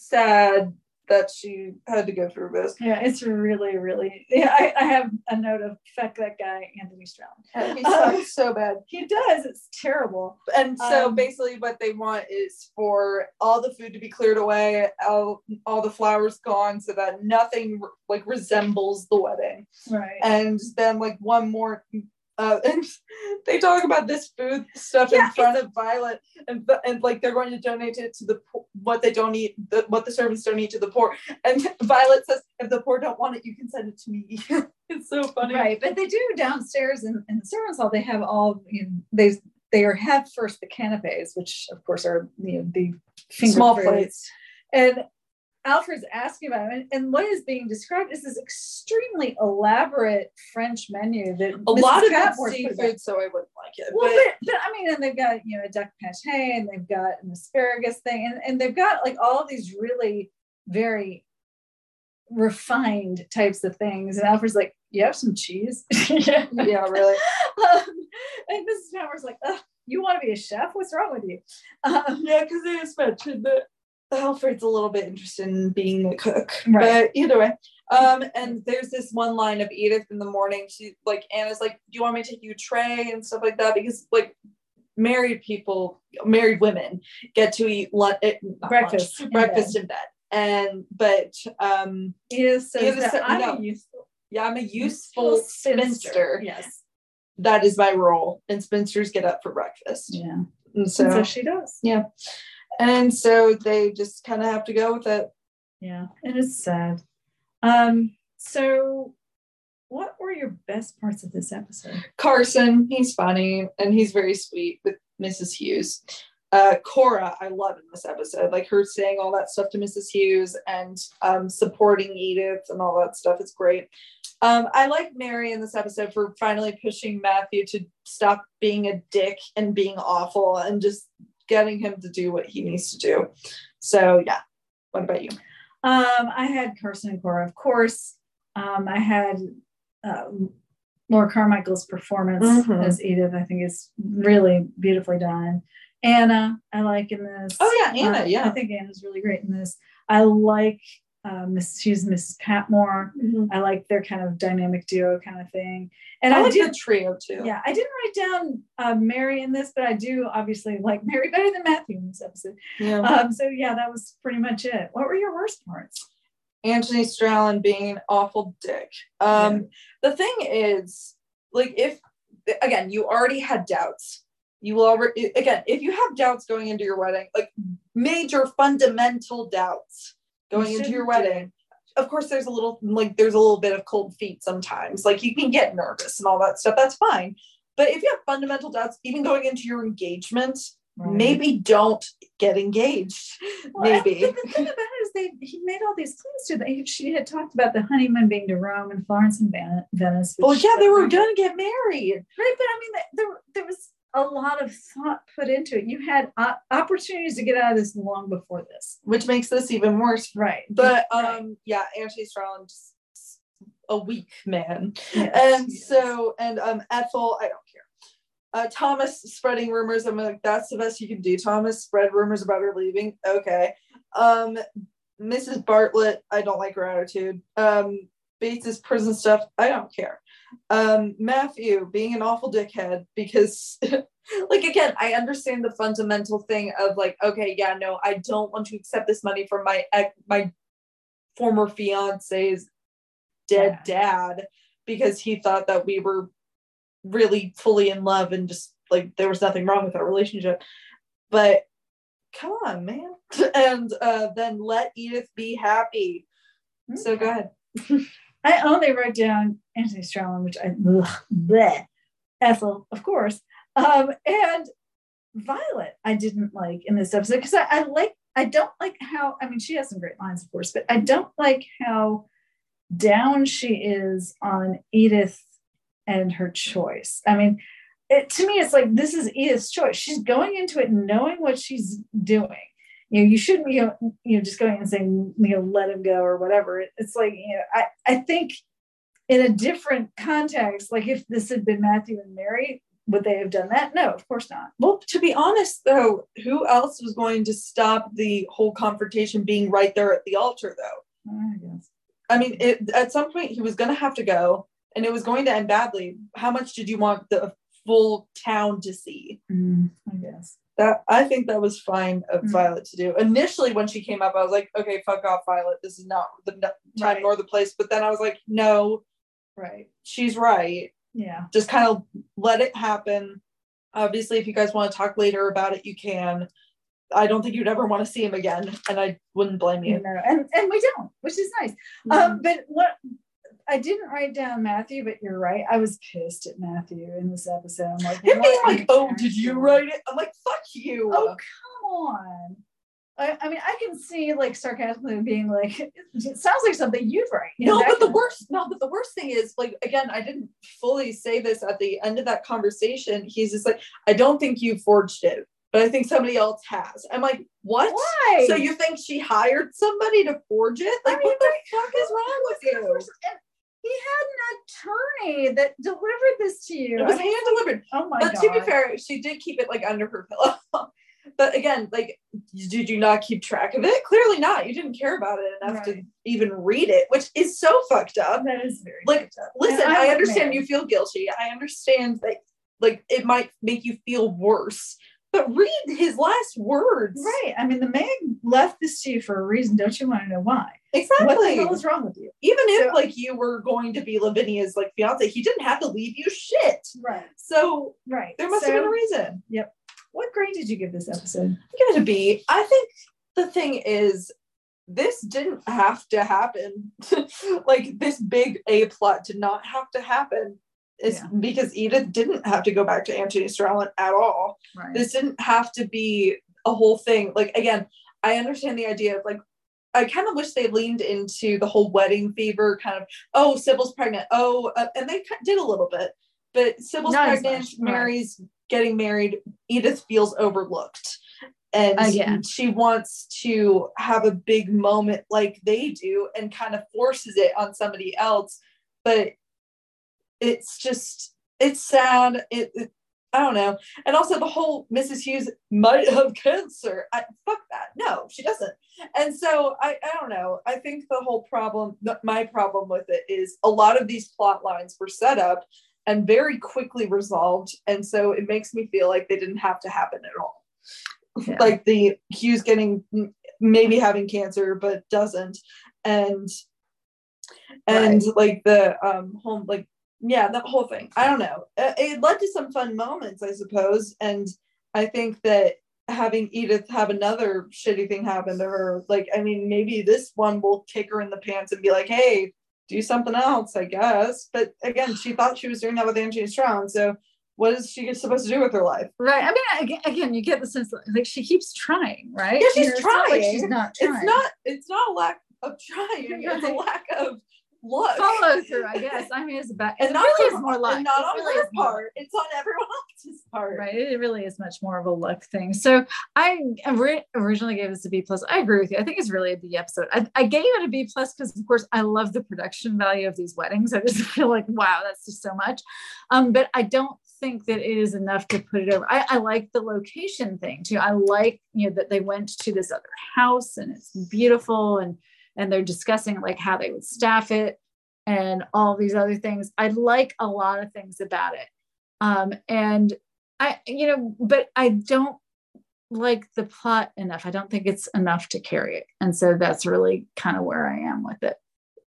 [SPEAKER 1] sad that she had to go through this.
[SPEAKER 2] Yeah, it's really, really. Yeah, I, I have a note of fuck that guy, Anthony Strallen.
[SPEAKER 1] And he sucks um, so bad.
[SPEAKER 2] He does. It's terrible.
[SPEAKER 1] And so um, basically, what they want is for all the food to be cleared away, all, all the flowers gone, so that nothing like resembles the wedding.
[SPEAKER 2] Right.
[SPEAKER 1] And then like one more. Uh, and they talk about this food stuff yeah, in front of Violet, and and like they're going to donate it to the poor, what they don't eat, the, what the servants don't eat to the poor. And Violet says, if the poor don't want it, you can send it to me. It's so funny,
[SPEAKER 2] right? But they do downstairs in, in the servants' hall. They have all you know, they they are have first the canapes, which of course are you know the
[SPEAKER 1] small plates,
[SPEAKER 2] and Alfred's asking about it, and, and what is being described is this extremely elaborate French menu that
[SPEAKER 1] a
[SPEAKER 2] Missus
[SPEAKER 1] lot of
[SPEAKER 2] Patmore's
[SPEAKER 1] it's
[SPEAKER 2] put back.
[SPEAKER 1] seafood, so I wouldn't like it.
[SPEAKER 2] Well,
[SPEAKER 1] but,
[SPEAKER 2] but, but I mean, and they've got, you know, a duck pâté, and they've got an asparagus thing, and, and they've got like all these really very refined types of things. And Alfred's like, you have some cheese?
[SPEAKER 1] yeah, really.
[SPEAKER 2] Um, and Missus Patmore's like, ugh, you want to be a chef? What's wrong with you? Um,
[SPEAKER 1] yeah, because they just mentioned that Alfred's a little bit interested in being a cook.
[SPEAKER 2] Right.
[SPEAKER 1] But either way. Um, and there's this one line of Edith in the morning. She like Anna's like, do you want me to take you a tray and stuff like that? Because like married people, married women get to eat lunch,
[SPEAKER 2] breakfast,
[SPEAKER 1] lunch, breakfast in bed. And but um
[SPEAKER 2] Edith says
[SPEAKER 1] Edith
[SPEAKER 2] that
[SPEAKER 1] said,
[SPEAKER 2] I'm
[SPEAKER 1] no.
[SPEAKER 2] a useful,
[SPEAKER 1] yeah, I'm a useful spinster. spinster.
[SPEAKER 2] Yes.
[SPEAKER 1] That is my role. And spinsters get up for breakfast.
[SPEAKER 2] Yeah.
[SPEAKER 1] And so,
[SPEAKER 2] and so she does.
[SPEAKER 1] Yeah. And so they just kind of have to go with it.
[SPEAKER 2] Yeah. It is sad. Um, so what were your best parts of this episode?
[SPEAKER 1] Carson, he's funny and he's very sweet with Missus Hughes. Uh, Cora, I love in this episode, like her saying all that stuff to Missus Hughes and um, supporting Edith and all that stuff. It's great. Um, I like Mary in this episode for finally pushing Matthew to stop being a dick and being awful and just getting him to do what he needs to do. So yeah. What about you?
[SPEAKER 2] Um, I had Carson and Cora, of course. Um, I had uh, Laura Carmichael's performance mm-hmm. as Edith. I think is really beautifully done. Anna, I like in this.
[SPEAKER 1] Oh yeah, Anna. Uh, yeah,
[SPEAKER 2] I think Anna's really great in this. I like uh, Miss. She's Missus Patmore. Mm-hmm. I like their kind of dynamic duo kind of thing. And
[SPEAKER 1] I, I
[SPEAKER 2] like
[SPEAKER 1] did the trio too.
[SPEAKER 2] Yeah, I didn't write down uh, Mary in this, but I do obviously like Mary better than Matthew in this episode.
[SPEAKER 1] Yeah.
[SPEAKER 2] Um. So yeah, that was pretty much it. What were your worst parts?
[SPEAKER 1] Anthony Strallen being an awful dick. Um. Yeah. The thing is, like, if again, you already had doubts. You will already, again, if you have doubts going into your wedding, like major fundamental doubts going you into your wedding, of course, there's a little, like, there's a little bit of cold feet sometimes. Like, you can get nervous and all that stuff. That's fine. But if you have fundamental doubts, even going into your engagement, right. maybe don't get engaged. Well, maybe.
[SPEAKER 2] And, but the thing about it is, they he made all these claims to that. She had talked about the honeymoon being to Rome and Florence and Venice.
[SPEAKER 1] Well, yeah, they were going to get married.
[SPEAKER 2] Right. But I mean, there, there was a lot of thought put into it. You had uh, opportunities to get out of this long before this,
[SPEAKER 1] which makes this even worse.
[SPEAKER 2] Right.
[SPEAKER 1] But
[SPEAKER 2] right.
[SPEAKER 1] um, yeah, Anthony Strallen, just a weak man.
[SPEAKER 2] Yes,
[SPEAKER 1] and
[SPEAKER 2] yes.
[SPEAKER 1] so, and um, Ethel, I don't care. Uh, Thomas spreading rumors. I'm like, that's the best you can do. Thomas spread rumors about her leaving. Okay. Um, Missus Bartlett, I don't like her attitude. Um, Bates's prison stuff, I don't care. Um, Matthew being an awful dickhead because, like, again, I understand the fundamental thing of like, okay, yeah, no, I don't want to accept this money from my my former fiance's dead yeah. dad because he thought that we were really fully in love and just like there was nothing wrong with our relationship. But come on, man. And uh, then let Edith be happy. Okay. So go ahead.
[SPEAKER 2] I only wrote down Anthony Strallen, which I bleh, bleh, Ethel, of course, um, and Violet. I didn't like in this episode because I, I like I don't like how I mean she has some great lines, of course, but I don't like how down she is on Edith and her choice. I mean, it, to me, it's like this is Edith's choice. She's going into it knowing what she's doing. You know, you shouldn't be, you know, you know, just going and saying, you know, let him go or whatever. It, it's like, you know, I, I think in a different context, like if this had been Matthew and Mary, would they have done that? No, of course not.
[SPEAKER 1] Well, to be honest, though, who else was going to stop the whole confrontation being right there at the altar, though?
[SPEAKER 2] I guess.
[SPEAKER 1] I mean, it, at some point he was going to have to go and it was going to end badly. How much did you want the full town to see?
[SPEAKER 2] Mm, I guess.
[SPEAKER 1] That I think that was fine of mm-hmm. Violet to do. Initially, when she came up, I was like, okay, fuck off, Violet. This is not the time right. nor the place. But then I was like, no,
[SPEAKER 2] right.
[SPEAKER 1] She's right.
[SPEAKER 2] Yeah.
[SPEAKER 1] Just kind of let it happen. Obviously, if you guys want to talk later about it, you can. I don't think you'd ever want to see him again. And I wouldn't blame you.
[SPEAKER 2] No, and, and we don't, which is nice. Mm-hmm. Um, but what I didn't write down Matthew, but you're right. I was pissed at Matthew in this episode. I'm like,
[SPEAKER 1] him being like, oh, did you write it? I'm like, fuck you.
[SPEAKER 2] Oh, come on. I, I mean, I can see like sarcastically being like, it sounds like something you'd write.
[SPEAKER 1] No, but the worst, no, but the worst thing is, like, again, I didn't fully say this at the end of that conversation. He's just like, I don't think you forged it, but I think somebody else has. I'm like, what?
[SPEAKER 2] Why?
[SPEAKER 1] So you think she hired somebody to forge it? Like, I mean, what the fuck is wrong with you?
[SPEAKER 2] He had an attorney that delivered this to you.
[SPEAKER 1] It was hand delivered.
[SPEAKER 2] Oh my
[SPEAKER 1] but
[SPEAKER 2] god.
[SPEAKER 1] But to be fair, she did keep it like under her pillow. But again, like, did you not keep track of it? Clearly not. You didn't care about it enough right. to even read it, which is so fucked up.
[SPEAKER 2] That is very
[SPEAKER 1] like.
[SPEAKER 2] Fucked up.
[SPEAKER 1] Listen, I understand you feel guilty. I understand that, like, it might make you feel worse. But read his last words.
[SPEAKER 2] Right. I mean, the man left this to you for a reason. Don't you want to know why?
[SPEAKER 1] Exactly.
[SPEAKER 2] What the hell is wrong with you?
[SPEAKER 1] Even if, so, like, you were going to be Lavinia's, like, fiance, he didn't have to leave you shit.
[SPEAKER 2] Right.
[SPEAKER 1] So,
[SPEAKER 2] right.
[SPEAKER 1] There must
[SPEAKER 2] so,
[SPEAKER 1] have been a reason.
[SPEAKER 2] Yep. What grade did you give this episode?
[SPEAKER 1] I give it a B. I think the thing is, this didn't have to happen. Like, this big A plot did not have to happen. It's yeah. because Edith didn't have to go back to Antony Strallen at all.
[SPEAKER 2] Right.
[SPEAKER 1] This didn't have to be a whole thing. Like, again, I understand the idea of, like, I kind of wish they leaned into the whole wedding fever kind of, oh, Sybil's pregnant. Oh, uh, and they did a little bit. But Sybil's
[SPEAKER 2] Not
[SPEAKER 1] pregnant, Mary's right. getting married. Edith feels overlooked. And
[SPEAKER 2] Again.
[SPEAKER 1] she wants to have a big moment like they do and kind of forces it on somebody else. But it's just, it's sad. It, it I don't know. And also the whole Missus Hughes might have cancer. I, fuck that. No, she doesn't. And so I, I don't know. I think the whole problem, my problem with it is a lot of these plot lines were set up and very quickly resolved. And so it makes me feel like they didn't have to happen at all. Yeah. Like the Hughes getting, maybe having cancer, but doesn't. And, and right. like the um home, like, yeah, that whole thing. I don't know. It led to some fun moments, I suppose. And I think that having Edith have another shitty thing happen to her, like, I mean, maybe this one will kick her in the pants and be like, hey, do something else, I guess. But again, she thought she was doing that with Antony Strallen. So what is she supposed to do with her life?
[SPEAKER 2] Right. I mean, again, you get the sense that, like, she keeps trying, right?
[SPEAKER 1] Yeah, she's
[SPEAKER 2] you know,
[SPEAKER 1] trying.
[SPEAKER 2] It's not like she's not trying.
[SPEAKER 1] It's not, it's not a lack of trying. It's a lack of luck.
[SPEAKER 2] Follow through, I guess. I mean, it's about,
[SPEAKER 1] and
[SPEAKER 2] it
[SPEAKER 1] not
[SPEAKER 2] really
[SPEAKER 1] on,
[SPEAKER 2] is more luck.
[SPEAKER 1] And not
[SPEAKER 2] it
[SPEAKER 1] on
[SPEAKER 2] really
[SPEAKER 1] her part. It's on everyone else's part.
[SPEAKER 2] Right. It really is much more of a luck thing. So I originally gave this a B plus. I agree with you. I think it's really a B episode. I, I gave it a B plus because, of course, I love the production value of these weddings. I just feel like, wow, that's just so much. Um, but I don't think that it is enough to put it over. I, I like the location thing too. I like, you know, that they went to this other house and it's beautiful, and and they're discussing like how they would staff it and all these other things. I like a lot of things about it. Um, and I, you know, but I don't like the plot enough. I don't think it's enough to carry it. And so that's really kind of where I am with it.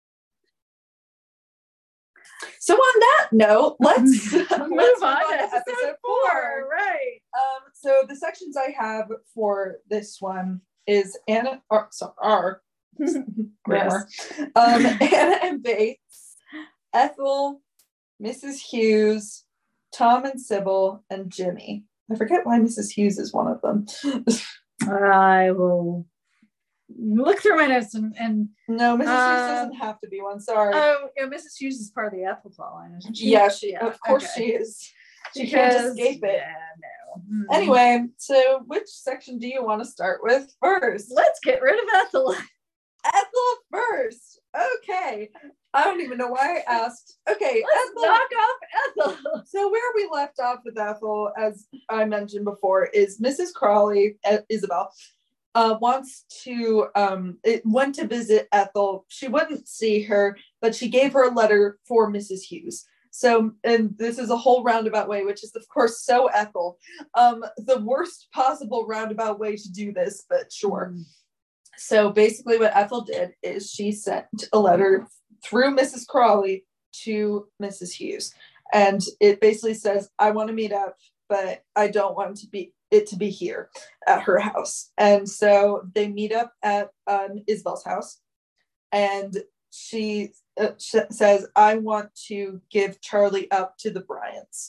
[SPEAKER 1] So on that note, let's
[SPEAKER 2] move
[SPEAKER 1] let's
[SPEAKER 2] on,
[SPEAKER 1] move
[SPEAKER 2] on
[SPEAKER 1] to
[SPEAKER 2] to
[SPEAKER 1] episode, episode four. four.
[SPEAKER 2] Right.
[SPEAKER 1] Um, so the sections I have for this one is Anna, or sorry, are grammar. Um, Anna and Bates, Ethel, Missus Hughes, Tom and Sybil, and Jimmy. I forget why Missus Hughes is one of them.
[SPEAKER 2] I will look through my notes and, and
[SPEAKER 1] no, Missus
[SPEAKER 2] Uh,
[SPEAKER 1] Hughes doesn't have to be one. Sorry.
[SPEAKER 2] Oh, yeah, Missus Hughes is part of the Ethel plot line, isn't she?
[SPEAKER 1] Yeah, she.
[SPEAKER 2] Yeah,
[SPEAKER 1] of course,
[SPEAKER 2] okay.
[SPEAKER 1] she is. She
[SPEAKER 2] Because,
[SPEAKER 1] can't escape it.
[SPEAKER 2] Yeah, no. Mm.
[SPEAKER 1] Anyway, so which section do you want to start with first?
[SPEAKER 2] Let's get rid of Ethel.
[SPEAKER 1] Ethel first. Okay. I don't even know why I asked. Okay,
[SPEAKER 2] Let's
[SPEAKER 1] Ethel.
[SPEAKER 2] knock off Ethel.
[SPEAKER 1] So where we left off with Ethel, as I mentioned before, is Missus Crawley, Isabel, uh, wants to, um, it went to visit Ethel. She wouldn't see her, but she gave her a letter for Missus Hughes. So, and this is a whole roundabout way, which is, of course, so Ethel. Um, the worst possible roundabout way to do this, but sure. Mm. So basically what Ethel did is she sent a letter through Missus Crawley to Missus Hughes. And it basically says, I want to meet up, but I don't want to be it to be here at her house. And so they meet up at um, Isabel's house. And she uh, sh- says, I want to give Charlie up to the Bryants.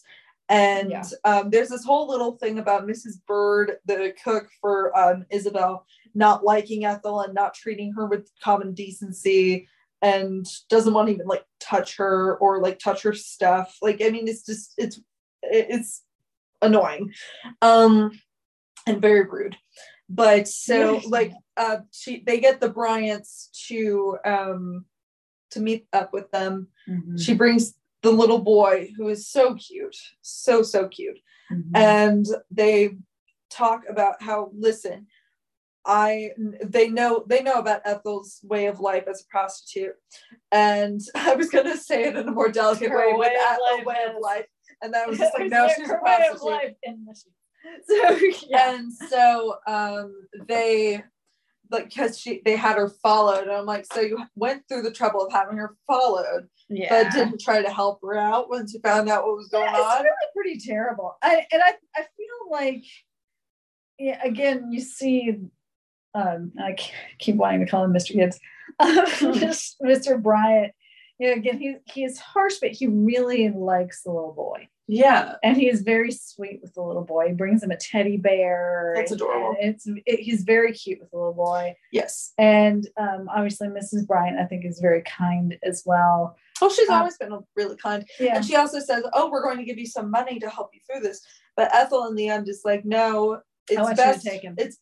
[SPEAKER 1] And
[SPEAKER 2] Yeah.
[SPEAKER 1] um, there's this whole little thing about Missus Bird, the cook for um, Isabel, not liking Ethel and not treating her with common decency, and doesn't want to even like touch her or like touch her stuff. Like, I mean, it's just, it's, it's annoying um, and very rude. But so like uh, she, they get the Bryants to, um, to meet up with them. Mm-hmm. She brings the little boy, who is so cute, so, so cute. Mm-hmm. And they talk about how, listen, I, they know, they know about Ethel's way of life as a prostitute. And I was going to say it in a more delicate way, way, with a way of life. And I was just like, no, she's a prostitute. Way of life in so, yeah. And so um, they, like, because she, they had her followed, and I'm like, so you went through the trouble of having her followed, yeah, but didn't try to help her out once you found out what was going
[SPEAKER 2] yeah, it's
[SPEAKER 1] on.
[SPEAKER 2] It's really pretty terrible. I and I, I feel like, yeah, again, you see, um, I keep wanting to call him Mister Gibbs, um, Mister Bryant. You know, again, he he is harsh, but he really likes the little boy.
[SPEAKER 1] Yeah,
[SPEAKER 2] and he is very sweet with the little boy. He brings him a teddy bear.
[SPEAKER 1] That's adorable.
[SPEAKER 2] It's it, he's very cute with the little boy.
[SPEAKER 1] Yes,
[SPEAKER 2] and um, obviously Missus Bryant, I think, is very kind as well.
[SPEAKER 1] Oh, she's um, always been really kind.
[SPEAKER 2] Yeah.
[SPEAKER 1] And she also says, "Oh, we're going to give you some money to help you through this." But Ethel, in the end, is like, "No, it's
[SPEAKER 2] I want
[SPEAKER 1] best."
[SPEAKER 2] You to take him.
[SPEAKER 1] It's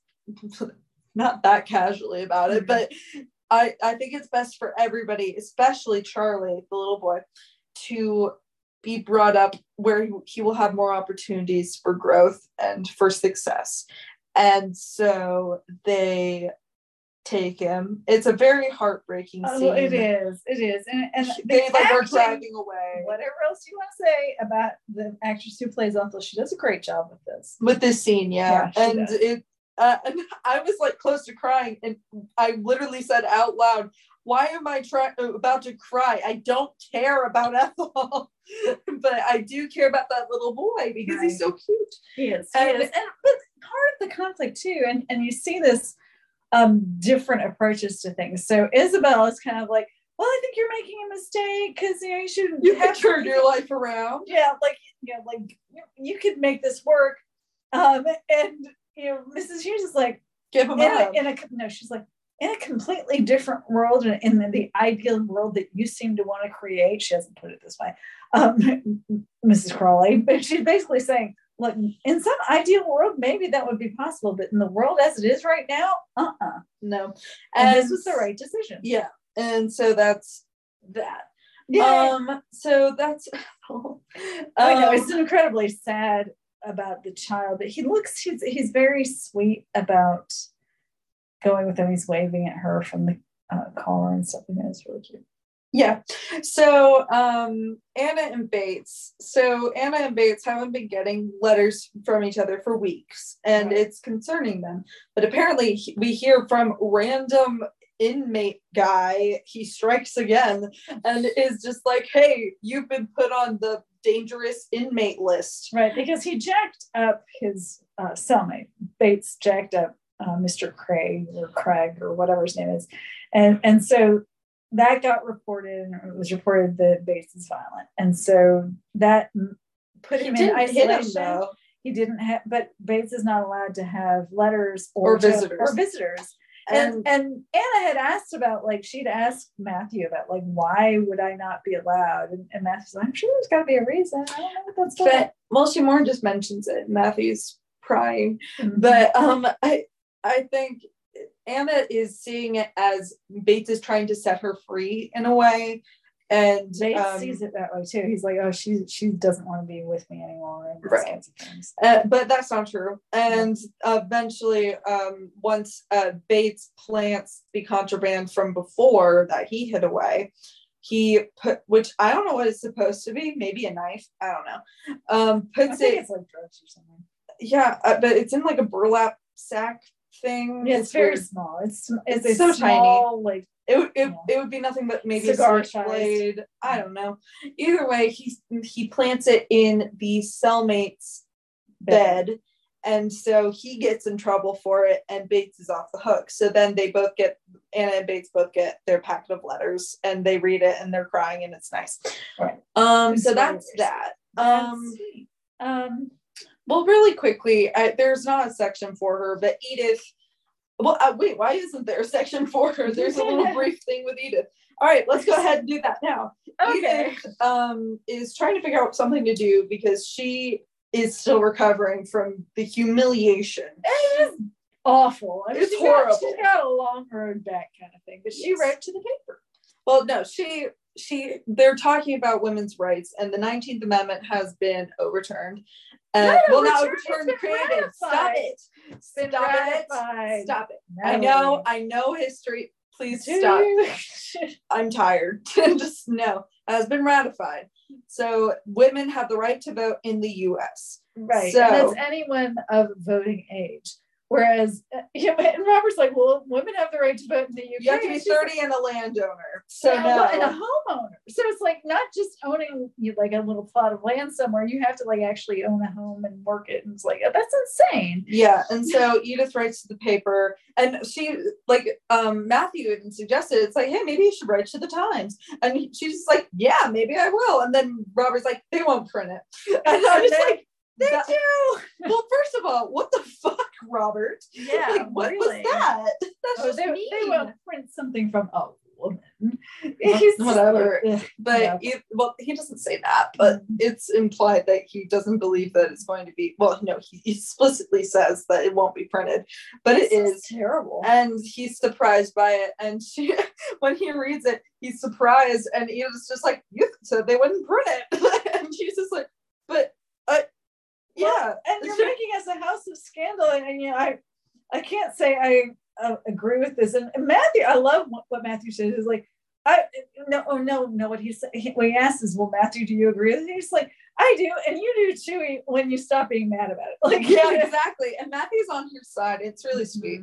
[SPEAKER 1] not that casually about it, mm-hmm. but I I think it's best for everybody, especially Charlie, the little boy, to be brought up where he, he will have more opportunities for growth and for success. And so they take him. It's a very heartbreaking
[SPEAKER 2] oh,
[SPEAKER 1] scene.
[SPEAKER 2] It is. It is. And, and
[SPEAKER 1] they like are driving away.
[SPEAKER 2] Whatever else you want to say about the actress who plays Ethel, she does a great job with this.
[SPEAKER 1] With this scene, yeah.
[SPEAKER 2] yeah
[SPEAKER 1] and
[SPEAKER 2] does.
[SPEAKER 1] it uh, and I was like close to crying, and I literally said out loud, "Why am I trying about to cry? I don't care about Ethel." But I do care about that little boy because right. he's so cute.
[SPEAKER 2] He is. He and, is. And but part of the conflict too, and, and you see this um, different approaches to things. So Isabel is kind of like, well, I think you're making a mistake because you know you should
[SPEAKER 1] you have turned your life around.
[SPEAKER 2] Yeah, like you know, like you could make this work. Um, and you know, Missus Hughes is like,
[SPEAKER 1] give him
[SPEAKER 2] in
[SPEAKER 1] up.
[SPEAKER 2] A, in a no, she's like, in a completely different world, in the, the ideal world that you seem to want to create. She doesn't put it this way, um, Missus Crawley, but she's basically saying, look, in some ideal world, maybe that would be possible, but in the world as it is right now, uh-uh.
[SPEAKER 1] No.
[SPEAKER 2] And, and this was the right decision.
[SPEAKER 1] Yeah. And so that's that.
[SPEAKER 2] Yeah.
[SPEAKER 1] Um, so that's,
[SPEAKER 2] um, I know, it's incredibly sad about the child, but he looks, he's, he's very sweet about going with him. He's waving at her from the uh, car and stuff. And it's really cute.
[SPEAKER 1] Yeah. So um, Anna and Bates. So Anna and Bates haven't been getting letters from each other for weeks, and right. it's concerning them. But apparently, we hear from random inmate guy. He strikes again and is just like, "Hey, you've been put on the dangerous inmate list."
[SPEAKER 2] Right, because he jacked up his uh, cellmate. Bates jacked up uh, Mister Craig or Craig or whatever his name is, and and so. That got reported, and it was reported that Bates is violent, and so that put him in isolation. Him, he didn't have, but Bates is not allowed to have letters or,
[SPEAKER 1] or visitors.
[SPEAKER 2] Or visitors. And, and and Anna had asked about, like, she'd asked Matthew about, like, why would I not be allowed? And, and Matthew's like, I'm sure there's got to be a reason. I don't know what that's about.
[SPEAKER 1] But well, she more just mentions it. Matthew's crying, mm-hmm. but um, I I think. Anna is seeing it as Bates is trying to set her free in a way, and
[SPEAKER 2] Bates
[SPEAKER 1] um,
[SPEAKER 2] sees it that way too. He's like, "Oh, she she doesn't want to be with me anymore," and
[SPEAKER 1] right? Kinds of things. Uh, but that's not true. And yeah. eventually, um, once uh, Bates plants the contraband from before that he hid away, he put, which I don't know what it's supposed to be, maybe a knife. I don't know. Um, puts
[SPEAKER 2] I think
[SPEAKER 1] it.
[SPEAKER 2] It's like drugs or something.
[SPEAKER 1] Yeah, uh, but it's in like a burlap sack thing.
[SPEAKER 2] Yeah, it's, it's very
[SPEAKER 1] weird.
[SPEAKER 2] small. It's it's,
[SPEAKER 1] it's so
[SPEAKER 2] small,
[SPEAKER 1] tiny.
[SPEAKER 2] Like
[SPEAKER 1] it would it,
[SPEAKER 2] yeah.
[SPEAKER 1] it would be nothing but maybe
[SPEAKER 2] cigar
[SPEAKER 1] a switchblade. I don't know. Either way, he he plants it in the cellmate's bed. bed, and so he gets in trouble for it, and Bates is off the hook. So then they both get Anna and Bates both get their packet of letters, and they read it, and they're crying, and it's nice.
[SPEAKER 2] Right.
[SPEAKER 1] Um. It's so that's that.
[SPEAKER 2] That's
[SPEAKER 1] um.
[SPEAKER 2] sweet. Um,
[SPEAKER 1] well, really quickly, I, there's not a section for her, but Edith. Well, uh, wait, why isn't there a section for her? There's a little brief thing with Edith. All right, let's go ahead and do that now.
[SPEAKER 2] Okay.
[SPEAKER 1] Edith um, is trying to figure out something to do because she is still recovering from the humiliation.
[SPEAKER 2] It is awful. I mean,
[SPEAKER 1] It's
[SPEAKER 2] she's
[SPEAKER 1] horrible.
[SPEAKER 2] Got, she's got a long road back kind of thing, but she
[SPEAKER 1] Yes.
[SPEAKER 2] wrote to the paper.
[SPEAKER 1] Well, no, she she they're talking about women's rights, and the nineteenth Amendment has been overturned. Uh,
[SPEAKER 2] Not
[SPEAKER 1] well, not
[SPEAKER 2] overturned,
[SPEAKER 1] overturned,
[SPEAKER 2] it's been
[SPEAKER 1] created. Stop
[SPEAKER 2] ratified.
[SPEAKER 1] it.
[SPEAKER 2] It's been
[SPEAKER 1] Stop
[SPEAKER 2] ratified.
[SPEAKER 1] it. Stop it.
[SPEAKER 2] No.
[SPEAKER 1] I know, I know history. Please stop. I'm tired. Just no. It has been ratified. So women have the right to vote in the U S.
[SPEAKER 2] Right.
[SPEAKER 1] So,
[SPEAKER 2] and that's anyone of voting age. Whereas, uh, you know, and Robert's like, well, women have the right to vote in the U K.
[SPEAKER 1] you have to be
[SPEAKER 2] And she's like,
[SPEAKER 1] thirty and a landowner. So
[SPEAKER 2] yeah,
[SPEAKER 1] no.
[SPEAKER 2] well, and a homeowner. So it's like not just owning you like a little plot of land somewhere. You have to like actually own a home and work it. And it's like, that's insane.
[SPEAKER 1] Yeah, and so Edith writes to the paper, and she like um Matthew even suggested it's like, hey, maybe you should write to the Times, and he, she's just like, yeah, maybe I will. And then Robert's like, they won't print it, and I'm just like,
[SPEAKER 2] They
[SPEAKER 1] that-
[SPEAKER 2] do.
[SPEAKER 1] well, first of all, what the fuck, Robert?
[SPEAKER 2] Yeah,
[SPEAKER 1] Like, what
[SPEAKER 2] really.
[SPEAKER 1] was that? That's
[SPEAKER 2] Oh,
[SPEAKER 1] just
[SPEAKER 2] they,
[SPEAKER 1] mean.
[SPEAKER 2] they won't print something from a woman.
[SPEAKER 1] Well,
[SPEAKER 2] He's-
[SPEAKER 1] whatever.
[SPEAKER 2] Ugh,
[SPEAKER 1] But
[SPEAKER 2] yeah.
[SPEAKER 1] it, well, he doesn't say that, but
[SPEAKER 2] Mhm.
[SPEAKER 1] it's implied that he doesn't believe that it's going to be. Well, no, he explicitly says that it won't be printed, but it
[SPEAKER 2] This
[SPEAKER 1] is.
[SPEAKER 2] terrible.
[SPEAKER 1] And he's surprised by it. And she, when he reads it, he's surprised, and Edith's just like, "You said they wouldn't print it," and she's just like, "But, uh, yeah."
[SPEAKER 2] Well, and you're making us a house of scandal, and, and you know, I, I can't say I uh, agree with this. And, and Matthew, I love what, what Matthew says. Is like, I no, oh no, no. What he said, what he asks is, "Well, Matthew, do you agree?" And he's like, "I do, and you do too." When you stop being mad about it, like,
[SPEAKER 1] yeah, exactly. And Matthew's on her side. It's really sweet.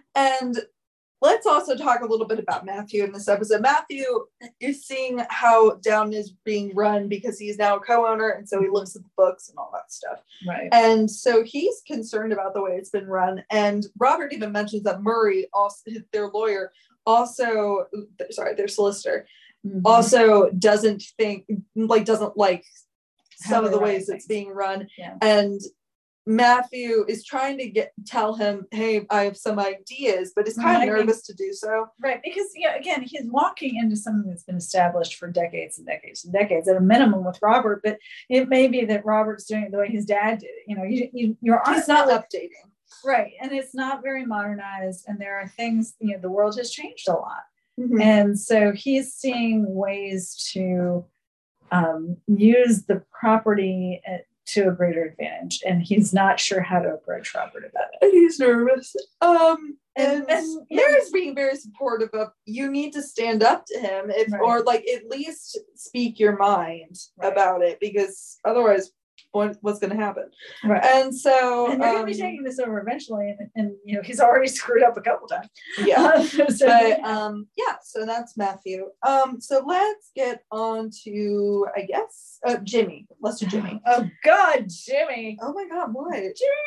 [SPEAKER 1] And let's also talk a little bit about Matthew in this episode. Matthew is seeing how Down is being run because he's now a co-owner, and so he looks at the books and all that stuff.
[SPEAKER 2] right.
[SPEAKER 1] And so he's concerned about the way it's been run. And Robert even mentions that Murray, also their lawyer, also sorry, their solicitor,
[SPEAKER 2] Mhm.
[SPEAKER 1] also doesn't think like doesn't like
[SPEAKER 2] How
[SPEAKER 1] some of
[SPEAKER 2] they
[SPEAKER 1] the
[SPEAKER 2] run
[SPEAKER 1] ways it's
[SPEAKER 2] things.
[SPEAKER 1] being run.
[SPEAKER 2] Yeah.
[SPEAKER 1] And Matthew is trying to get tell him, hey, I have some ideas, but he's kind
[SPEAKER 2] Right.
[SPEAKER 1] of nervous to do so.
[SPEAKER 2] Right, because yeah, again, he's walking into something that's been established for decades and decades and decades, at a minimum with Robert. But it may be that Robert's doing it the way his dad did it. You know, you you you're
[SPEAKER 1] He's not
[SPEAKER 2] really-
[SPEAKER 1] updating.
[SPEAKER 2] right, and it's not very modernized, and there are things. You know, the world has changed a lot,
[SPEAKER 1] Mhm.
[SPEAKER 2] and so he's seeing ways to um, use the property at, to a greater advantage, and he's not sure how to approach Robert about it.
[SPEAKER 1] And he's nervous. Um,
[SPEAKER 2] And-
[SPEAKER 1] and,
[SPEAKER 2] and, yeah.
[SPEAKER 1] Mary's being very supportive of you need to stand up to him if
[SPEAKER 2] Right.
[SPEAKER 1] or like at least speak your mind
[SPEAKER 2] Right.
[SPEAKER 1] about it, because otherwise what, what's gonna happen?
[SPEAKER 2] Right.
[SPEAKER 1] And so
[SPEAKER 2] And you're going to be
[SPEAKER 1] um,
[SPEAKER 2] taking this over eventually, and, and you know he's already screwed up a couple times.
[SPEAKER 1] yeah.
[SPEAKER 2] Um, so,
[SPEAKER 1] But um yeah, so that's Matthew. Um so let's get on to I guess uh, Jimmy. Let's do Jimmy.
[SPEAKER 2] oh God, Jimmy.
[SPEAKER 1] Oh my god, what?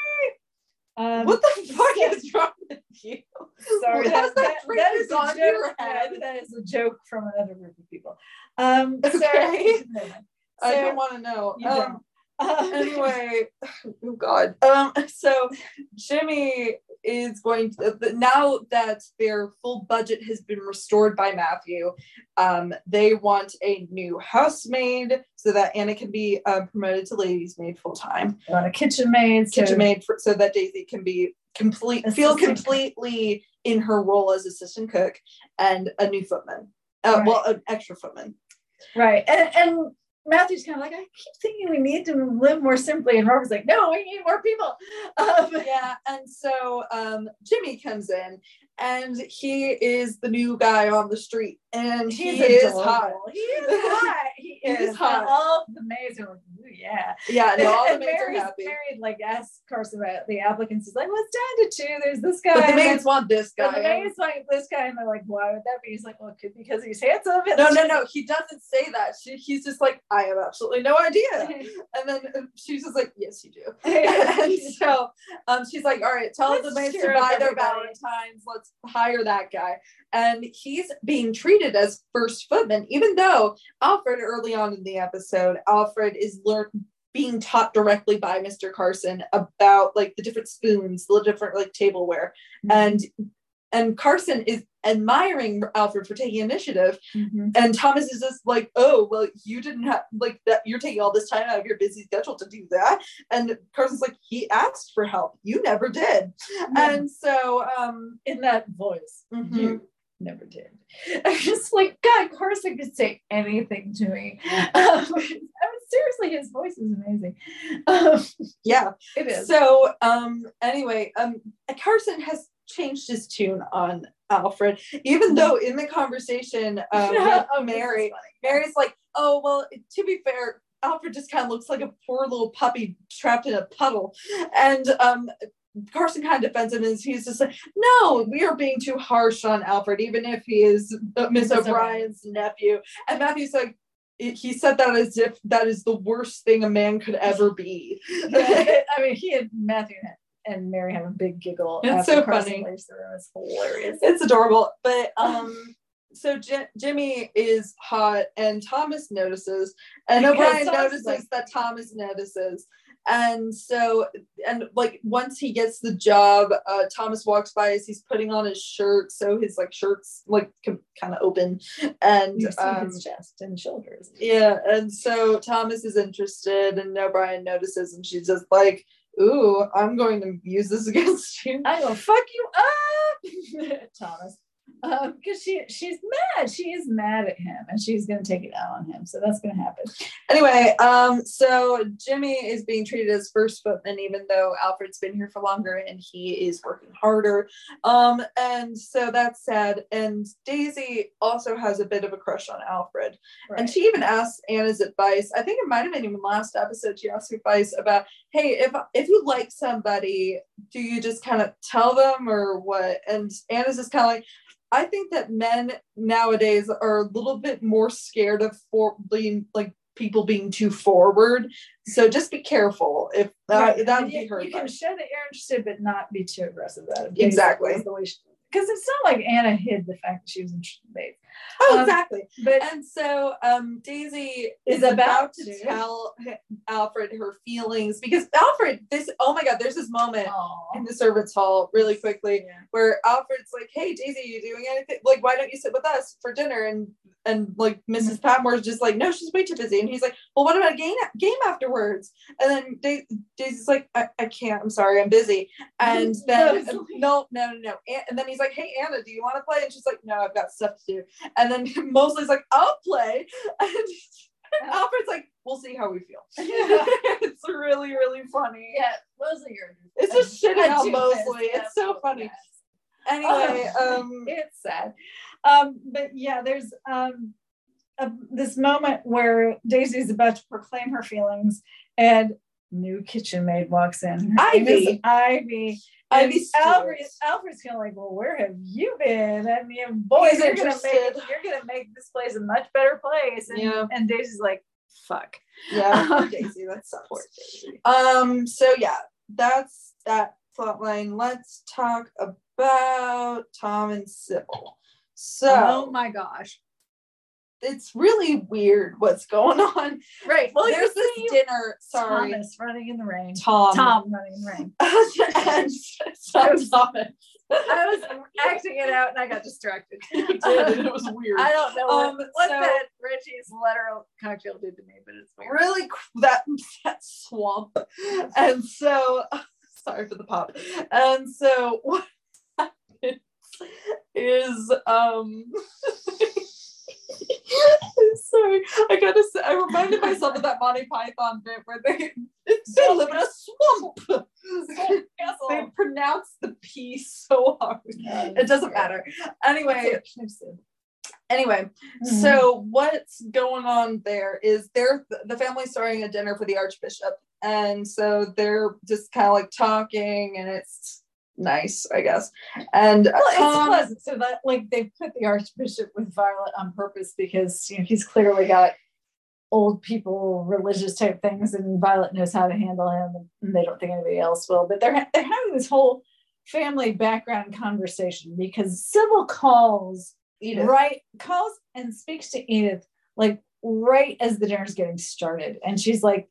[SPEAKER 2] Um,
[SPEAKER 1] What the fuck
[SPEAKER 2] so-
[SPEAKER 1] is wrong with you?
[SPEAKER 2] Sorry,
[SPEAKER 1] Has
[SPEAKER 2] that,
[SPEAKER 1] that
[SPEAKER 2] that,
[SPEAKER 1] phrase
[SPEAKER 2] that is a
[SPEAKER 1] gone
[SPEAKER 2] joke.
[SPEAKER 1] to your
[SPEAKER 2] Yeah,
[SPEAKER 1] head?
[SPEAKER 2] that is a joke from another group of people. Um, so,
[SPEAKER 1] Okay.
[SPEAKER 2] never mind.
[SPEAKER 1] I
[SPEAKER 2] So-
[SPEAKER 1] don't want to know.
[SPEAKER 2] You
[SPEAKER 1] Um,
[SPEAKER 2] don't. Um,
[SPEAKER 1] anyway, oh god. Um, so Jimmy is going to now that their full budget has been restored by Matthew. Um, they want a new housemaid so that Anna can be uh, promoted to ladies' maid full time.
[SPEAKER 2] they want a kitchen maid. So,
[SPEAKER 1] Kitchen maid for, so that Daisy can be complete, feel
[SPEAKER 2] Assistant cook.
[SPEAKER 1] completely in her role as assistant cook, and a new footman. Uh,
[SPEAKER 2] Right.
[SPEAKER 1] Well, an extra footman.
[SPEAKER 2] right, and and Matthew's kind of like, I keep thinking we need to live more simply, and Robert's like, no, we need more people. Um,
[SPEAKER 1] Yeah, and so um, Jimmy comes in, and he is the new guy on the street, and he
[SPEAKER 2] he's
[SPEAKER 1] is hot.
[SPEAKER 2] adorable. He is hot. He
[SPEAKER 1] He is
[SPEAKER 2] is
[SPEAKER 1] hot.
[SPEAKER 2] hot. All the maids are like, ooh, yeah.
[SPEAKER 1] Yeah, no, all the
[SPEAKER 2] And
[SPEAKER 1] maids are
[SPEAKER 2] Mary's
[SPEAKER 1] happy,
[SPEAKER 2] married, like, asked Carson about the applicants. He's like, well, it's down to two. There's this guy.
[SPEAKER 1] but the
[SPEAKER 2] and
[SPEAKER 1] maids want this
[SPEAKER 2] then-
[SPEAKER 1] guy.
[SPEAKER 2] but the maids like this guy, and they're like, why would that be? He's like, well, it could be because he's handsome. And
[SPEAKER 1] No, no, no. He doesn't say that. She, he's just like, I have absolutely no idea. And then uh, she's just like, yes, you do. And so um, she's like, all right, tell
[SPEAKER 2] Let's
[SPEAKER 1] the maids to
[SPEAKER 2] cheer up
[SPEAKER 1] buy their
[SPEAKER 2] everybody.
[SPEAKER 1] Valentines. Let's hire that guy. And he's being treated as first footman, even though Alfred, early on in the episode, Alfred is learn being taught directly by Mister Carson about like the different spoons, the different like tableware, mm-hmm. and and Carson is admiring Alfred for taking initiative, mm-hmm. and Thomas is just like, oh well, you didn't have like that. You're taking all this time out of your busy schedule to do that, and Carson's like, he asked for help, you never did, mm-hmm. and so um,
[SPEAKER 2] in that voice,
[SPEAKER 1] mm-hmm.
[SPEAKER 2] you never did. I'm just like, God, Carson could say anything to me. Um, I mean, seriously, his voice is amazing. Um,
[SPEAKER 1] yeah,
[SPEAKER 2] it is.
[SPEAKER 1] So um, anyway, um, Carson has changed his tune on Alfred, even though in the conversation uh, with oh, Mary, Mary's like, oh, well, to be fair, Alfred just kind of looks like a poor little puppy trapped in a puddle. And um, Carson kind of defends him, and he's just like, no, we are being too harsh on Alfred, even if he is Miss O'Brien's nephew. And Matthew's like, he said that as if that is the worst thing a man could ever be.
[SPEAKER 2] I mean, he and Matthew and Mary have a big giggle.
[SPEAKER 1] It's so funny.
[SPEAKER 2] It's hilarious.
[SPEAKER 1] It's adorable. But um, so J- Jimmy is hot, and Thomas notices, and because O'Brien Thomas notices like, that Thomas notices. And so, and like once he gets the job, uh, Thomas walks by as he's putting on his shirt, so his like shirt's like com- kind of open, and
[SPEAKER 2] you see
[SPEAKER 1] um,
[SPEAKER 2] his chest and shoulders.
[SPEAKER 1] Yeah, and so Thomas is interested, and O'Brien notices, and she's just like, "Ooh, I'm going to use this against you.
[SPEAKER 2] I'm gonna fuck you up, Thomas." Um, because she she's mad. She is mad at him, and she's gonna take it out on him. So that's gonna happen.
[SPEAKER 1] Anyway, um, so Jimmy is being treated as first footman, even though Alfred's been here for longer and he is working harder. Um, and so that's sad. And Daisy also has a bit of a crush on Alfred, right. And she even asks Anna's advice. I think it might have been even last episode. She asked advice about, hey, if if you like somebody, do you just kind of tell them or what? And Anna's just kind of like, I think that men nowadays are a little bit more scared of for being like people being too forward. So just be careful if that right. that would be her.
[SPEAKER 2] You can show that you're interested, but not be too aggressive about it.
[SPEAKER 1] Exactly.
[SPEAKER 2] Because it's not like Anna hid the fact that she was interested in Bates.
[SPEAKER 1] Oh,
[SPEAKER 2] um,
[SPEAKER 1] exactly. But and so um, Daisy is, is about, about to, to tell Alfred her feelings, because Alfred, this oh my God, there's this moment Aww. in the servants' hall really quickly yeah. where Alfred's like, "Hey, Daisy, are you doing anything? Like, why don't you sit with us for dinner?" And and like Missus Mm-hmm. Patmore's just like, "No, she's way too busy." And he's like, "Well, what about a game game afterwards?" And then da- Daisy's like, I-, "I can't. I'm sorry, I'm busy." And then no, no, no, no. And then he's like, "Hey, Anna, do you want to play?" And she's like, "No, I've got stuff to do." And then Mosley's like, "I'll play." And Alfred's like, "We'll see how we feel." Yeah. It's really, really funny.
[SPEAKER 2] Yeah, Mosley, you're
[SPEAKER 1] it's just shitting on Mosley. It's so funny. Yes. Anyway, um,
[SPEAKER 2] it's sad. Um, but yeah, there's um a, this moment where Daisy's about to proclaim her feelings, and new kitchen maid walks in. Her
[SPEAKER 1] Ivy.
[SPEAKER 2] Ivy.
[SPEAKER 1] Ivy
[SPEAKER 2] Alfred, Alfred's kind of like, well, where have you been? I mean, boy, you're gonna make you're gonna make this place a much better place. And,
[SPEAKER 1] yeah.
[SPEAKER 2] and Daisy's like, fuck.
[SPEAKER 1] Yeah, poor Daisy. That's poor Daisy. Um. So yeah, that's that plot line. Let's talk about Tom and Sybil. So,
[SPEAKER 2] oh my gosh.
[SPEAKER 1] It's really weird what's going on.
[SPEAKER 2] Right.
[SPEAKER 1] Well, there's this dinner. Sorry.
[SPEAKER 2] Thomas running in the rain.
[SPEAKER 1] Tom.
[SPEAKER 2] Tom running in the rain.
[SPEAKER 1] and so
[SPEAKER 2] was,
[SPEAKER 1] Thomas.
[SPEAKER 2] I was acting it out and I got distracted.
[SPEAKER 1] You did, and it was weird.
[SPEAKER 2] I don't know
[SPEAKER 1] um,
[SPEAKER 2] what, what
[SPEAKER 1] so,
[SPEAKER 2] that Reggie's letter cocktail did to me, but it's weird.
[SPEAKER 1] Really, that, that swamp. And so, sorry for the pop. And so, what happens is, um, sorry, I gotta say, I reminded myself of that Monty Python bit where they they live in a swamp. They pronounce the P so hard. Yeah, it doesn't matter. Anyway, anyway, mm-hmm. So what's going on there is they're the family's throwing a dinner for the Archbishop, and so they're just kind of like talking, and it's nice, I guess. And
[SPEAKER 2] well, it's
[SPEAKER 1] um,
[SPEAKER 2] pleasant. So that like they put the Archbishop with Violet on purpose because you know he's clearly got old people religious type things, and Violet knows how to handle him, and they don't think anybody else will. But they're they're having this whole family background conversation because Sybil calls
[SPEAKER 1] Edith.
[SPEAKER 2] right calls and speaks to Edith like right as the dinner's getting started, and she's like,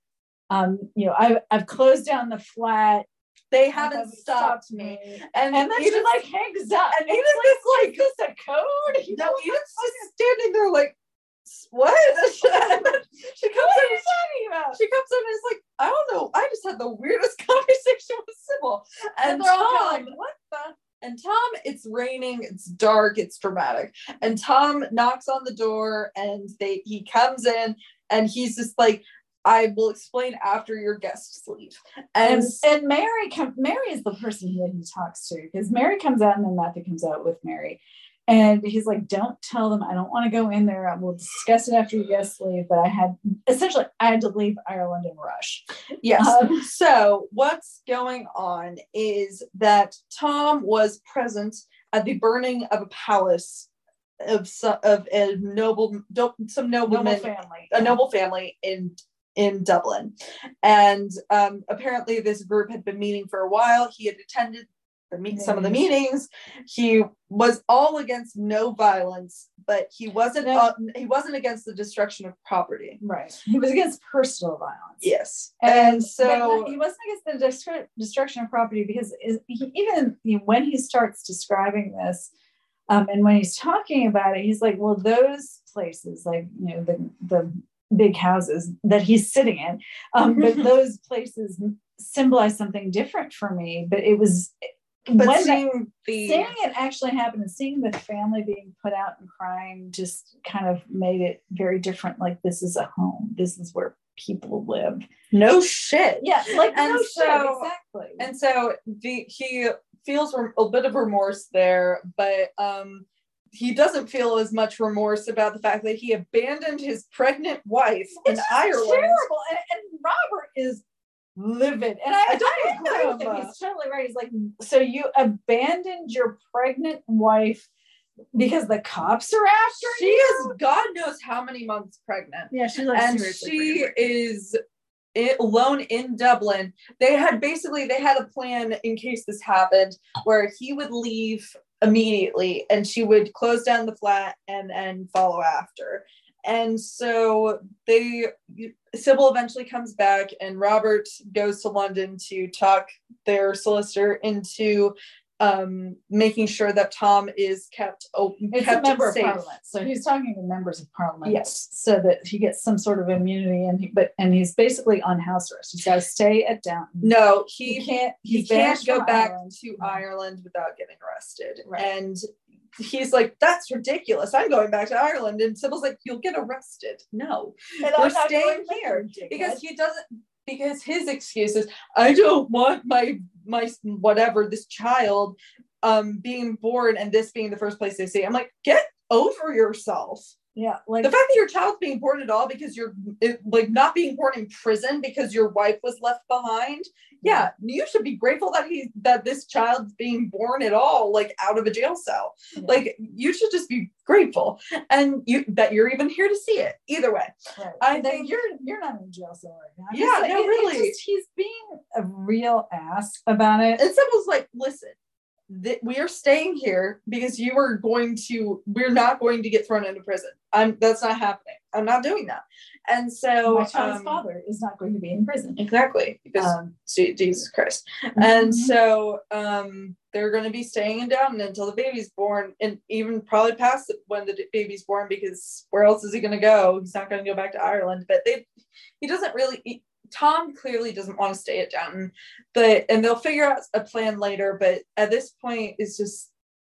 [SPEAKER 2] Um, you know, I've I've closed down the flat.
[SPEAKER 1] They haven't stopped, stopped me. me.
[SPEAKER 2] And, and then Edith, she like hangs up.
[SPEAKER 1] And Edith like, is like,
[SPEAKER 2] is this a code? You
[SPEAKER 1] no,
[SPEAKER 2] know,
[SPEAKER 1] Edith's just standing there like, what? And then she comes
[SPEAKER 2] what
[SPEAKER 1] in.
[SPEAKER 2] Are you talking about?
[SPEAKER 1] She comes in and is like, I don't know. I just had the weirdest conversation with Sybil. And, and they're Tom, all kind of like, what the? And Tom, it's raining, it's dark, it's dramatic. And Tom knocks on the door and they he comes in and he's just like, I will explain after your guests leave.
[SPEAKER 2] And and, and Mary com- Mary is the person that he talks to, because Mary comes out and then Matthew comes out with Mary. And he's like, don't tell them. I don't want to go in there. We'll discuss it after your guests leave. But I had, essentially, I had to leave Ireland in a rush.
[SPEAKER 1] Yes. Um, so what's going on is that Tom was present at the burning of a palace of some, of a noble, some nobleman,
[SPEAKER 2] noble family.
[SPEAKER 1] a noble family in in Dublin. And um, apparently this group had been meeting for a while. He had attended The meet, some of the meetings. He was all against no violence, but he wasn't
[SPEAKER 2] no.
[SPEAKER 1] uh, he wasn't against the destruction of property.
[SPEAKER 2] Right. He was against personal violence.
[SPEAKER 1] Yes.
[SPEAKER 2] And,
[SPEAKER 1] and so
[SPEAKER 2] he wasn't against the destru- destruction of property because he, even you know, when he starts describing this, um, and when he's talking about it, he's like, well, those places, like, you know, the the big houses that he's sitting in, um, but those places symbolize something different for me. But it was
[SPEAKER 1] But
[SPEAKER 2] when
[SPEAKER 1] seeing,
[SPEAKER 2] that,
[SPEAKER 1] the,
[SPEAKER 2] seeing it actually happen and seeing the family being put out and crying just kind of made it very different. Like, this is a home. This is where people live.
[SPEAKER 1] No shit.
[SPEAKER 2] Yeah, like
[SPEAKER 1] and
[SPEAKER 2] no
[SPEAKER 1] so,
[SPEAKER 2] shit. Exactly.
[SPEAKER 1] And so the he feels a bit of remorse there, but um, he doesn't feel as much remorse about the fact that he abandoned his pregnant wife
[SPEAKER 2] it's
[SPEAKER 1] in Ireland.
[SPEAKER 2] Terrible. And, and Robert is livid, and I, I don't agree with him. He's totally right. He's like, so you abandoned your pregnant wife because the cops are after
[SPEAKER 1] she
[SPEAKER 2] you?
[SPEAKER 1] She is God knows how many months pregnant.
[SPEAKER 2] Yeah, she's like,
[SPEAKER 1] and she is it, alone in Dublin. They had basically they had a plan in case this happened, where he would leave immediately, and she would close down the flat and and follow after. And so they, Sybil eventually comes back, and Robert goes to London to talk their solicitor into um, making sure that Tom is kept open.
[SPEAKER 2] It's
[SPEAKER 1] kept
[SPEAKER 2] a member
[SPEAKER 1] safe.
[SPEAKER 2] of Parliament, so he's talking to members of Parliament,
[SPEAKER 1] yes,
[SPEAKER 2] so that he gets some sort of immunity. And he, but and he's basically on house arrest. He's got to stay at Downton.
[SPEAKER 1] No, he,
[SPEAKER 2] he can't.
[SPEAKER 1] He can't go back Ireland. to no. Ireland without getting arrested, right. And he's like, that's ridiculous. I'm going back to Ireland. And Sybil's like, you'll get arrested. No,
[SPEAKER 2] and
[SPEAKER 1] we're staying here because he doesn't, because his excuse is, I don't want my, my, whatever, this child um, being born and this being the first place they see. I'm like, get over yourself.
[SPEAKER 2] Yeah. Like
[SPEAKER 1] the fact that your child's being born at all because you're it, like not being born in prison because your wife was left behind. Yeah, you should be grateful that he that this child's being born at all, like out of a jail cell. Yeah. Like you should just be grateful, and you that you're even here to see it. Either way,
[SPEAKER 2] right.
[SPEAKER 1] I
[SPEAKER 2] and
[SPEAKER 1] think
[SPEAKER 2] you're you're not in jail cell right now.
[SPEAKER 1] Yeah,
[SPEAKER 2] like,
[SPEAKER 1] no,
[SPEAKER 2] it,
[SPEAKER 1] really,
[SPEAKER 2] it just, he's being a real ass about it.
[SPEAKER 1] And Sybil's like, listen. That we are staying here because you are going to we're not going to get thrown into prison. I'm that's not happening. I'm not doing that. And so
[SPEAKER 2] my child's
[SPEAKER 1] um,
[SPEAKER 2] father is not going to be in prison.
[SPEAKER 1] Exactly, because um, Jesus Christ.
[SPEAKER 2] Mm-hmm.
[SPEAKER 1] And so um, they're going to be staying in Downton until the baby's born, and even probably past when the baby's born, because where else is he going to go? He's not going to go back to Ireland. But they he doesn't really he, Tom clearly doesn't want to stay at Downton, but and they'll figure out a plan later. But at this point, it's just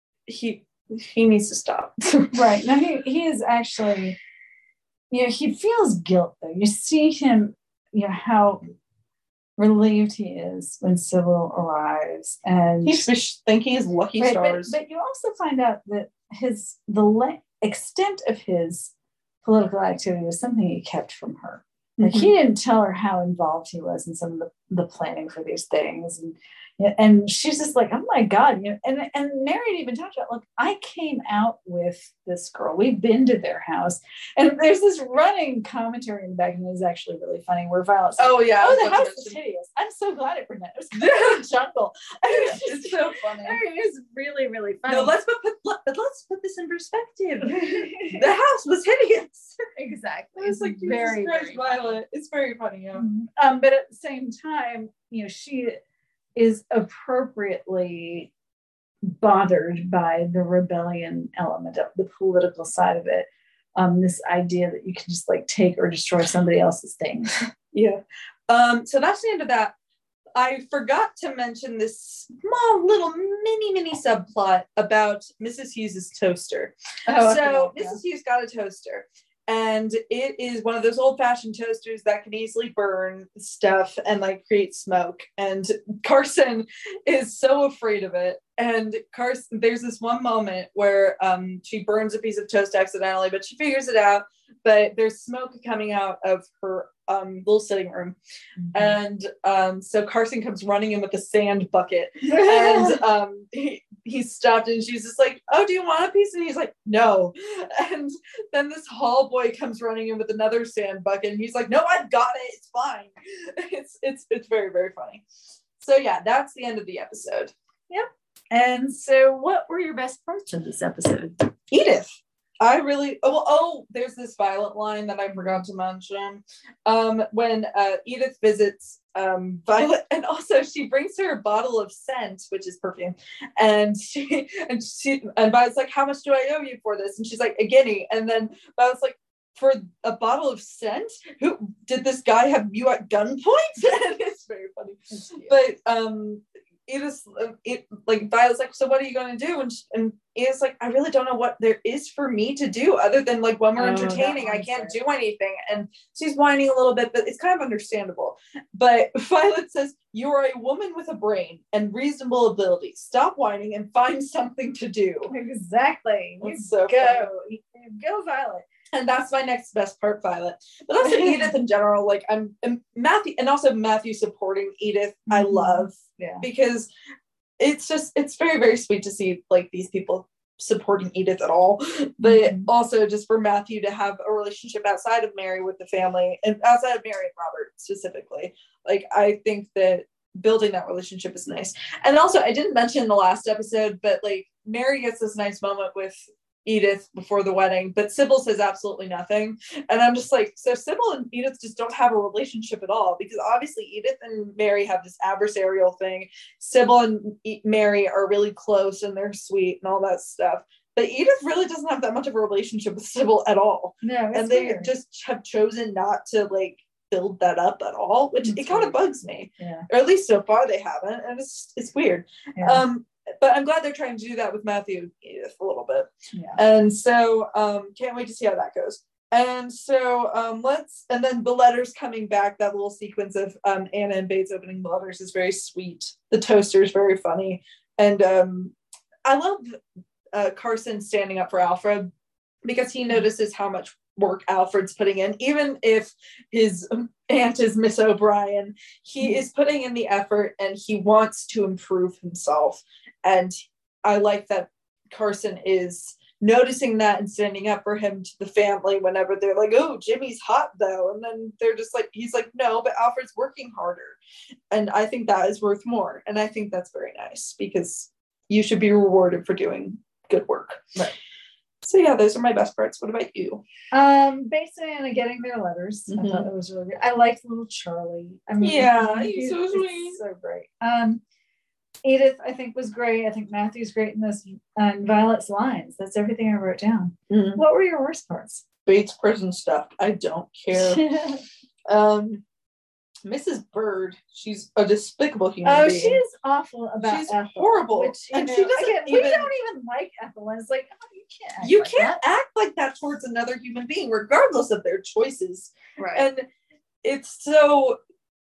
[SPEAKER 1] he he needs to stop.
[SPEAKER 2] Right now, he he is actually, you know, he feels guilt though. You see him, you know, how relieved he is when Sybil arrives, and
[SPEAKER 1] he's thinking his lucky
[SPEAKER 2] right,
[SPEAKER 1] stars.
[SPEAKER 2] But, but you also find out that his the le- extent of his political activity was something he kept from her. Like, mm-hmm. He didn't tell her how involved he was in some of the, the planning for these things. And And she's just like, oh my God. You know, and, and Mary even talked about, look, I came out with this girl. We've been to their house. And there's this running commentary in the back, and it's actually really funny, where Violet's like,
[SPEAKER 1] oh yeah,
[SPEAKER 2] oh, the house is hideous. I'm so glad it burned. It was kind of a jungle. I mean, it's, just,
[SPEAKER 1] it's so funny.
[SPEAKER 2] I mean, it's really, really funny.
[SPEAKER 1] No, let's put, put let's put this in perspective. The house was hideous.
[SPEAKER 2] Exactly.
[SPEAKER 1] It's like
[SPEAKER 2] very,
[SPEAKER 1] Jesus Christ,
[SPEAKER 2] very
[SPEAKER 1] Violet.
[SPEAKER 2] funny.
[SPEAKER 1] It's very funny, yeah.
[SPEAKER 2] Um, but at the same time, you know, she is appropriately bothered by the rebellion element of the political side of it. Um, this idea that you can just like take or destroy somebody else's things.
[SPEAKER 1] Yeah. Um, so that's the end of that. I forgot to mention this small little mini mini subplot about Missus Hughes's toaster. Oh, so okay. Missus Hughes got a toaster, and it is one of those old-fashioned toasters that can easily burn stuff and like create smoke. And Carson is so afraid of it. And Carson, there's this one moment where um, she burns a piece of toast accidentally, but she figures it out. But there's smoke coming out of her um, little sitting room. Mm-hmm. And um, so Carson comes running in with a sand bucket. And um, he, he's stopped, and she's just like, oh, do you want a piece? And he's like, no. And then this hall boy comes running in with another sand bucket, and he's like, no, I've got it. It's fine. It's, it's, it's very, very funny. So yeah, that's the end of the episode.
[SPEAKER 2] Yep. And so what were your best parts of this episode?
[SPEAKER 1] Edith. I really, oh, oh, there's this Violet line that I forgot to mention. Um, when uh, Edith visits um, Violet, and also she brings her a bottle of scent, which is perfume, and she, and she, and Violet's like, how much do I owe you for this? And she's like, a guinea. And then Violet's like, for a bottle of scent? Who did this guy have you at gunpoint? And it's very funny. But um, Edith's it like Violet's like, so what are you going to do? And she, and Edith's like, I really don't know what there is for me to do other than like when we're oh, entertaining, I can't do anything. And she's whining a little bit, but it's kind of understandable. But Violet says, you are a woman with a brain and reasonable ability. Stop whining and find something to do.
[SPEAKER 2] Exactly.
[SPEAKER 1] You so
[SPEAKER 2] go. Funny. Go, Violet.
[SPEAKER 1] And that's my next best part, Violet. But also Edith in general, like I'm and Matthew, and also Matthew supporting Edith, I love.
[SPEAKER 2] Yeah.
[SPEAKER 1] Because it's just, it's very, very sweet to see like these people supporting Edith at all. But mm-hmm. also just for Matthew to have a relationship outside of Mary with the family, and outside of Mary and Robert specifically. Like, I think that building that relationship is nice. And also, I didn't mention in the last episode, but like Mary gets this nice moment with Edith before the wedding, but Sybil says absolutely nothing. And I'm just like, so Sybil and Edith just don't have a relationship at all, because obviously Edith and Mary have this adversarial thing. Sybil and e- Mary are really close and they're sweet and all that stuff. But Edith really doesn't have that much of a relationship with Sybil at all.
[SPEAKER 2] No,
[SPEAKER 1] and they weird. just have chosen not to like build that up at all, which it's it kind of bugs me.
[SPEAKER 2] Yeah.
[SPEAKER 1] Or at least so far they haven't, and it's it's weird.
[SPEAKER 2] Yeah.
[SPEAKER 1] Um, but I'm glad they're trying to do that with Matthew and Edith a little bit.
[SPEAKER 2] Yeah.
[SPEAKER 1] And so um, can't wait to see how that goes. And so um, let's, and then the letters coming back, that little sequence of um, Anna and Bates opening the letters is very sweet. The toaster is very funny. And um, I love uh, Carson standing up for Alfred, because he notices how much work Alfred's putting in. Even if his aunt is Miss O'Brien, he is putting in the effort and he wants to improve himself. And I like that Carson is noticing that and standing up for him to the family whenever they're like, oh, Jimmy's hot though. And then they're just like, he's like, no, but Alfred's working harder. And I think that is worth more. And I think that's very nice, because you should be rewarded for doing good work.
[SPEAKER 2] Right.
[SPEAKER 1] So yeah, those are my best parts. What about you?
[SPEAKER 2] Um, Bates and Anna getting their letters.
[SPEAKER 1] Mm-hmm.
[SPEAKER 2] I thought it was really good. I liked little Charlie. I mean,
[SPEAKER 1] yeah,
[SPEAKER 2] he's
[SPEAKER 1] so sweet,
[SPEAKER 2] so great. Um, Edith, I think, was great. I think Matthew's great in this, and Violet's lines. That's everything I wrote down.
[SPEAKER 1] Mm-hmm.
[SPEAKER 2] What were your worst parts?
[SPEAKER 1] Bates prison stuff. I don't care. um, Missus Bird, she's a despicable human
[SPEAKER 2] oh,
[SPEAKER 1] being.
[SPEAKER 2] she is awful about
[SPEAKER 1] she's
[SPEAKER 2] Ethel.
[SPEAKER 1] horrible.
[SPEAKER 2] Which,
[SPEAKER 1] and
[SPEAKER 2] know,
[SPEAKER 1] she doesn't
[SPEAKER 2] again,
[SPEAKER 1] even,
[SPEAKER 2] we don't even like Ethel. And it's like, oh, you can't act
[SPEAKER 1] you
[SPEAKER 2] like
[SPEAKER 1] can't
[SPEAKER 2] that.
[SPEAKER 1] act like that towards another human being, regardless of their choices.
[SPEAKER 2] Right.
[SPEAKER 1] And it's so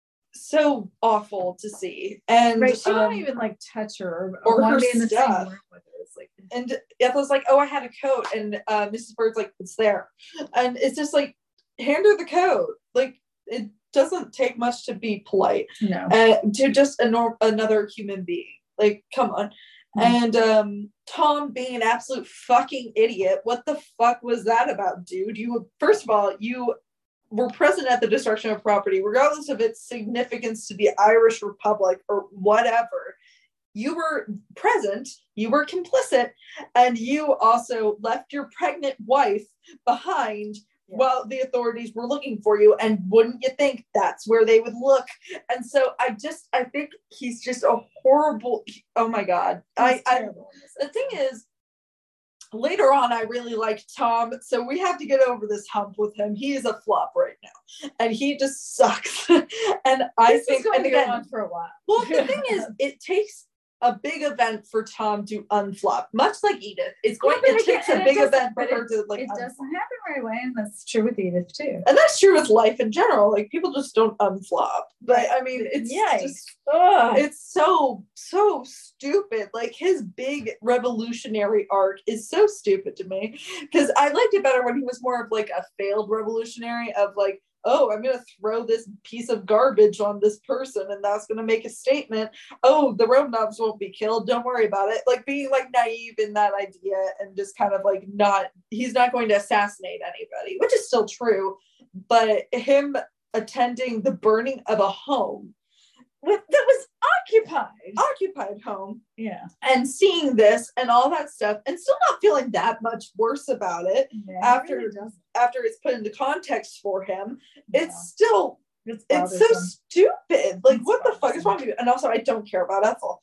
[SPEAKER 1] so awful to see. And
[SPEAKER 2] right, she
[SPEAKER 1] um,
[SPEAKER 2] won't even like touch her
[SPEAKER 1] or,
[SPEAKER 2] or
[SPEAKER 1] her
[SPEAKER 2] be in the
[SPEAKER 1] stuff.
[SPEAKER 2] same room with her. It's like,
[SPEAKER 1] and Ethel's like, oh, I had a coat, and uh, Missus Bird's like, it's there, and it's just like, hand her the coat. Like, it, doesn't take much to be polite.
[SPEAKER 2] No.
[SPEAKER 1] Uh, to just a norm- another human being. Like, come on. Mm-hmm. And um, Tom being an absolute fucking idiot. What the fuck was that about, dude? You, first of all, you were present at the destruction of property, regardless of its significance to the Irish Republic or whatever. You were present, you were complicit, and you also left your pregnant wife behind yeah. while the authorities were looking for you. And wouldn't you think that's where they would look? And so I just, I think he's just a horrible, oh my God. I, I, the thing is, later on, I really liked Tom, so we have to get over this hump with him. He is a flop right now, and he just sucks. And I this think, and again,
[SPEAKER 2] on for a while.
[SPEAKER 1] Well, the thing is, it takes a big event for Tom to unflop, much like Edith. It's going. Yeah, it, it takes a big event for her to like.
[SPEAKER 2] It doesn't happen right away, and that's true with Edith too.
[SPEAKER 1] And that's true with life in general. Like people just don't unflop. But I mean, it's
[SPEAKER 2] yeah,
[SPEAKER 1] just, ugh, it's so so stupid. Like his big revolutionary arc is so stupid to me because I liked it better when he was more of like a failed revolutionary of like, oh, I'm going to throw this piece of garbage on this person and that's going to make a statement. Oh, the Romanovs won't be killed. Don't worry about it. Like being like naive in that idea and just kind of like not, he's not going to assassinate anybody, which is still true. But him attending the burning of a home with, that was occupied, occupied home.
[SPEAKER 2] Yeah.
[SPEAKER 1] And seeing this and all that stuff and still not feeling that much worse about it yeah, after it really after it's put into context for him. Yeah. It's still it's, it's so stupid. Like it's what the fuck is wrong with you? And also I don't care about Ethel.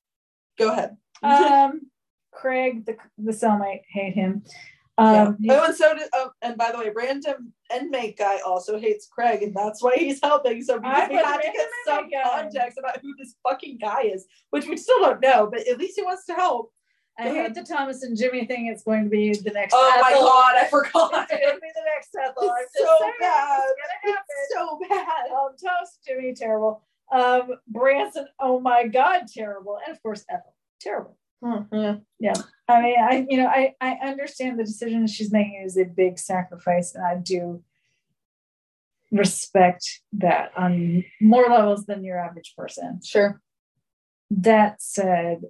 [SPEAKER 1] Go ahead.
[SPEAKER 2] Um Craig, the the cellmate, hate him. Um,
[SPEAKER 1] yeah. Oh, and so did, oh, and by the way, random inmate guy also hates Craig, and that's why he's helping. So because we had to get some context about who this fucking guy is, which we still don't know, but at least he wants to help.
[SPEAKER 2] I Go hate ahead. The Thomas and Jimmy thing. It's going to be the next.
[SPEAKER 1] Oh Ethel. My God, I forgot.
[SPEAKER 2] It's going to be the next Ethel.
[SPEAKER 1] It's so saying, bad. It's, it's so bad.
[SPEAKER 2] Um, Thomas and Jimmy, terrible. Um, Branson, oh my God, terrible. And of course, Ethel, terrible.
[SPEAKER 1] Hmm, yeah.
[SPEAKER 2] yeah. I mean, I, you know, I, I understand the decision she's making is a big sacrifice, and I do respect that on more levels than your average person.
[SPEAKER 1] Sure.
[SPEAKER 2] That said,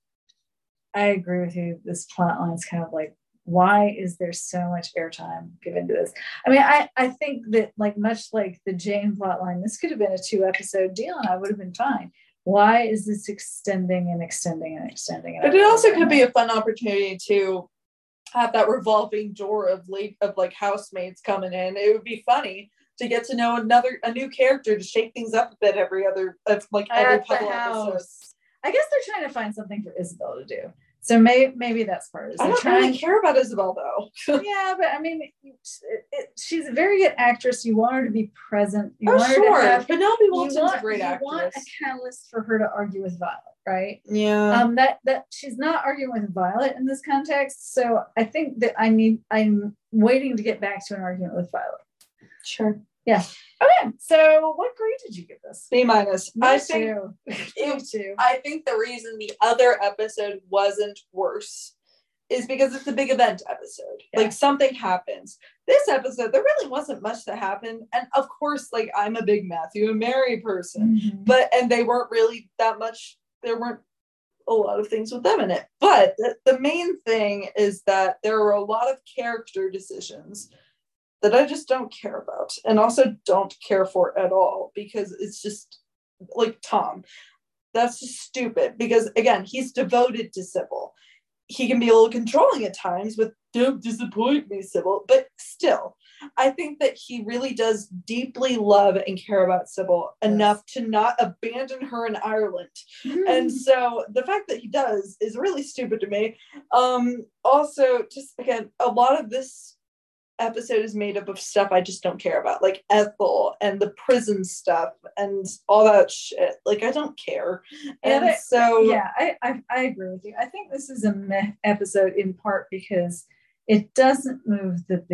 [SPEAKER 2] I agree with you. This plot line is kind of like, why is there so much airtime given to this? I mean, I, I think that like much like the Jane plot line, this could have been a two episode deal and I would have been fine. Why is this extending and extending and extending?
[SPEAKER 1] But it also could be a fun opportunity to have that revolving door of late of like housemates coming in. It would be funny to get to know another a new character to shake things up a bit every other like every couple episodes.
[SPEAKER 2] I guess they're trying to find something for Isabel to do. So maybe maybe that's part of it.
[SPEAKER 1] I don't
[SPEAKER 2] trying...
[SPEAKER 1] really care about Isabel though.
[SPEAKER 2] Yeah, but I mean, it, it, she's a very good actress. You want her to be present. You
[SPEAKER 1] oh,
[SPEAKER 2] want
[SPEAKER 1] sure.
[SPEAKER 2] Her to have,
[SPEAKER 1] Penelope Walton's want, a great
[SPEAKER 2] you
[SPEAKER 1] actress.
[SPEAKER 2] You want a catalyst for her to argue with Violet, right?
[SPEAKER 1] Yeah.
[SPEAKER 2] Um, that that she's not arguing with Violet in this context. So I think that I need. I'm waiting to get back to an argument with Violet.
[SPEAKER 1] Sure.
[SPEAKER 2] Yeah. Okay. So what grade did you give this?
[SPEAKER 1] B minus.
[SPEAKER 2] Me
[SPEAKER 1] I
[SPEAKER 2] too.
[SPEAKER 1] think it, too. I think the reason the other episode wasn't worse is because it's a big event episode. Yeah. Like something happens. This episode, there really wasn't much that happened. And of course, like I'm a big Matthew and Mary person, mm-hmm. but, and they weren't really that much, there weren't a lot of things with them in it. But the, the main thing is that there were a lot of character decisions that I just don't care about and also don't care for at all because it's just like Tom. That's just stupid because again, he's devoted to Sybil. He can be a little controlling at times with don't disappoint me, Sybil, but still, I think that he really does deeply love and care about Sybil yes. enough to not abandon her in Ireland. Mm. And so the fact that he does is really stupid to me. Um, also, just again, a lot of this episode is made up of stuff I just don't care about, like Ethel and the prison stuff and all that shit. Like I don't care. And yeah, so
[SPEAKER 2] yeah, I, I I agree with you. I think this is a meh episode in part because it doesn't move the big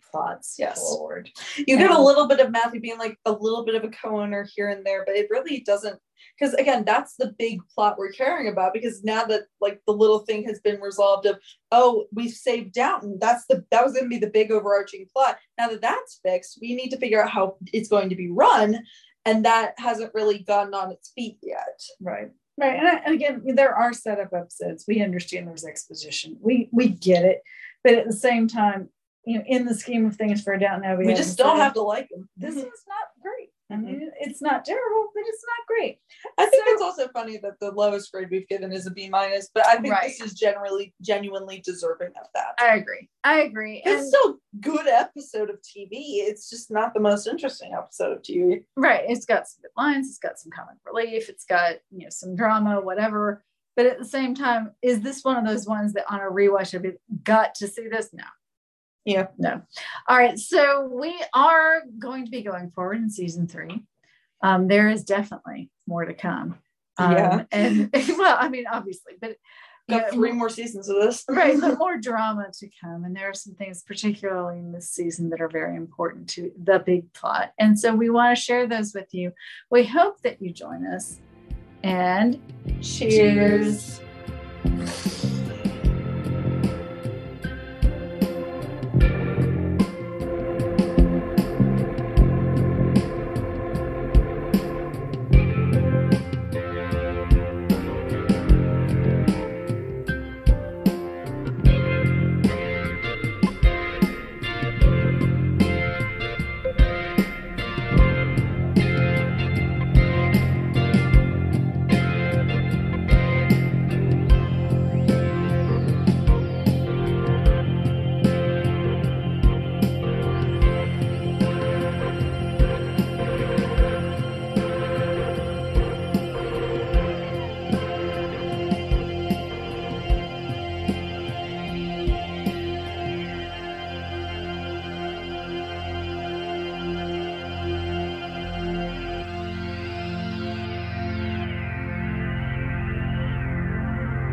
[SPEAKER 2] plots
[SPEAKER 1] Yes.
[SPEAKER 2] forward.
[SPEAKER 1] You get
[SPEAKER 2] And-
[SPEAKER 1] a little bit of Matthew being like a little bit of a co-owner here and there, but it really doesn't, because again, that's the big plot we're caring about, because now that like the little thing has been resolved of, oh, we've saved Downton, that's the that was going to be the big overarching plot. Now that that's fixed, we need to figure out how it's going to be run, and that hasn't really gotten on its feet yet.
[SPEAKER 2] Right. Right. And, I, and again, there are setup episodes. We understand there's exposition. We we get it. But at the same time, you know, in the scheme of things for Downton Abbey,
[SPEAKER 1] We just don't have to like them.
[SPEAKER 2] This is not great. I mean, it's not terrible, but it's not great.
[SPEAKER 1] I think
[SPEAKER 2] So-
[SPEAKER 1] it's also funny that the lowest grade we've given is a B minus, but I think
[SPEAKER 2] Right.
[SPEAKER 1] this is generally genuinely deserving of that.
[SPEAKER 2] I agree. I agree.
[SPEAKER 1] It's
[SPEAKER 2] And
[SPEAKER 1] still a good episode of T V. It's just not the most interesting episode of T V.
[SPEAKER 2] right, it's got some good lines. It's got some comic relief. It's got, you know, some drama, whatever. But at the same time, is this one of those ones that on a rewatch I've got to see this? No.
[SPEAKER 1] Yeah.
[SPEAKER 2] No. All right. So we are going to be going forward in season three. Um, there is definitely more to come. Um,
[SPEAKER 1] Yeah.
[SPEAKER 2] And well, I mean, obviously, but you
[SPEAKER 1] Got
[SPEAKER 2] know,
[SPEAKER 1] three more seasons of this.
[SPEAKER 2] right, but more drama to come. And there are some things, particularly in this season, that are very important to the big plot. And so we want to share those with you. We hope that you join us. And
[SPEAKER 1] Cheers.
[SPEAKER 2] cheers.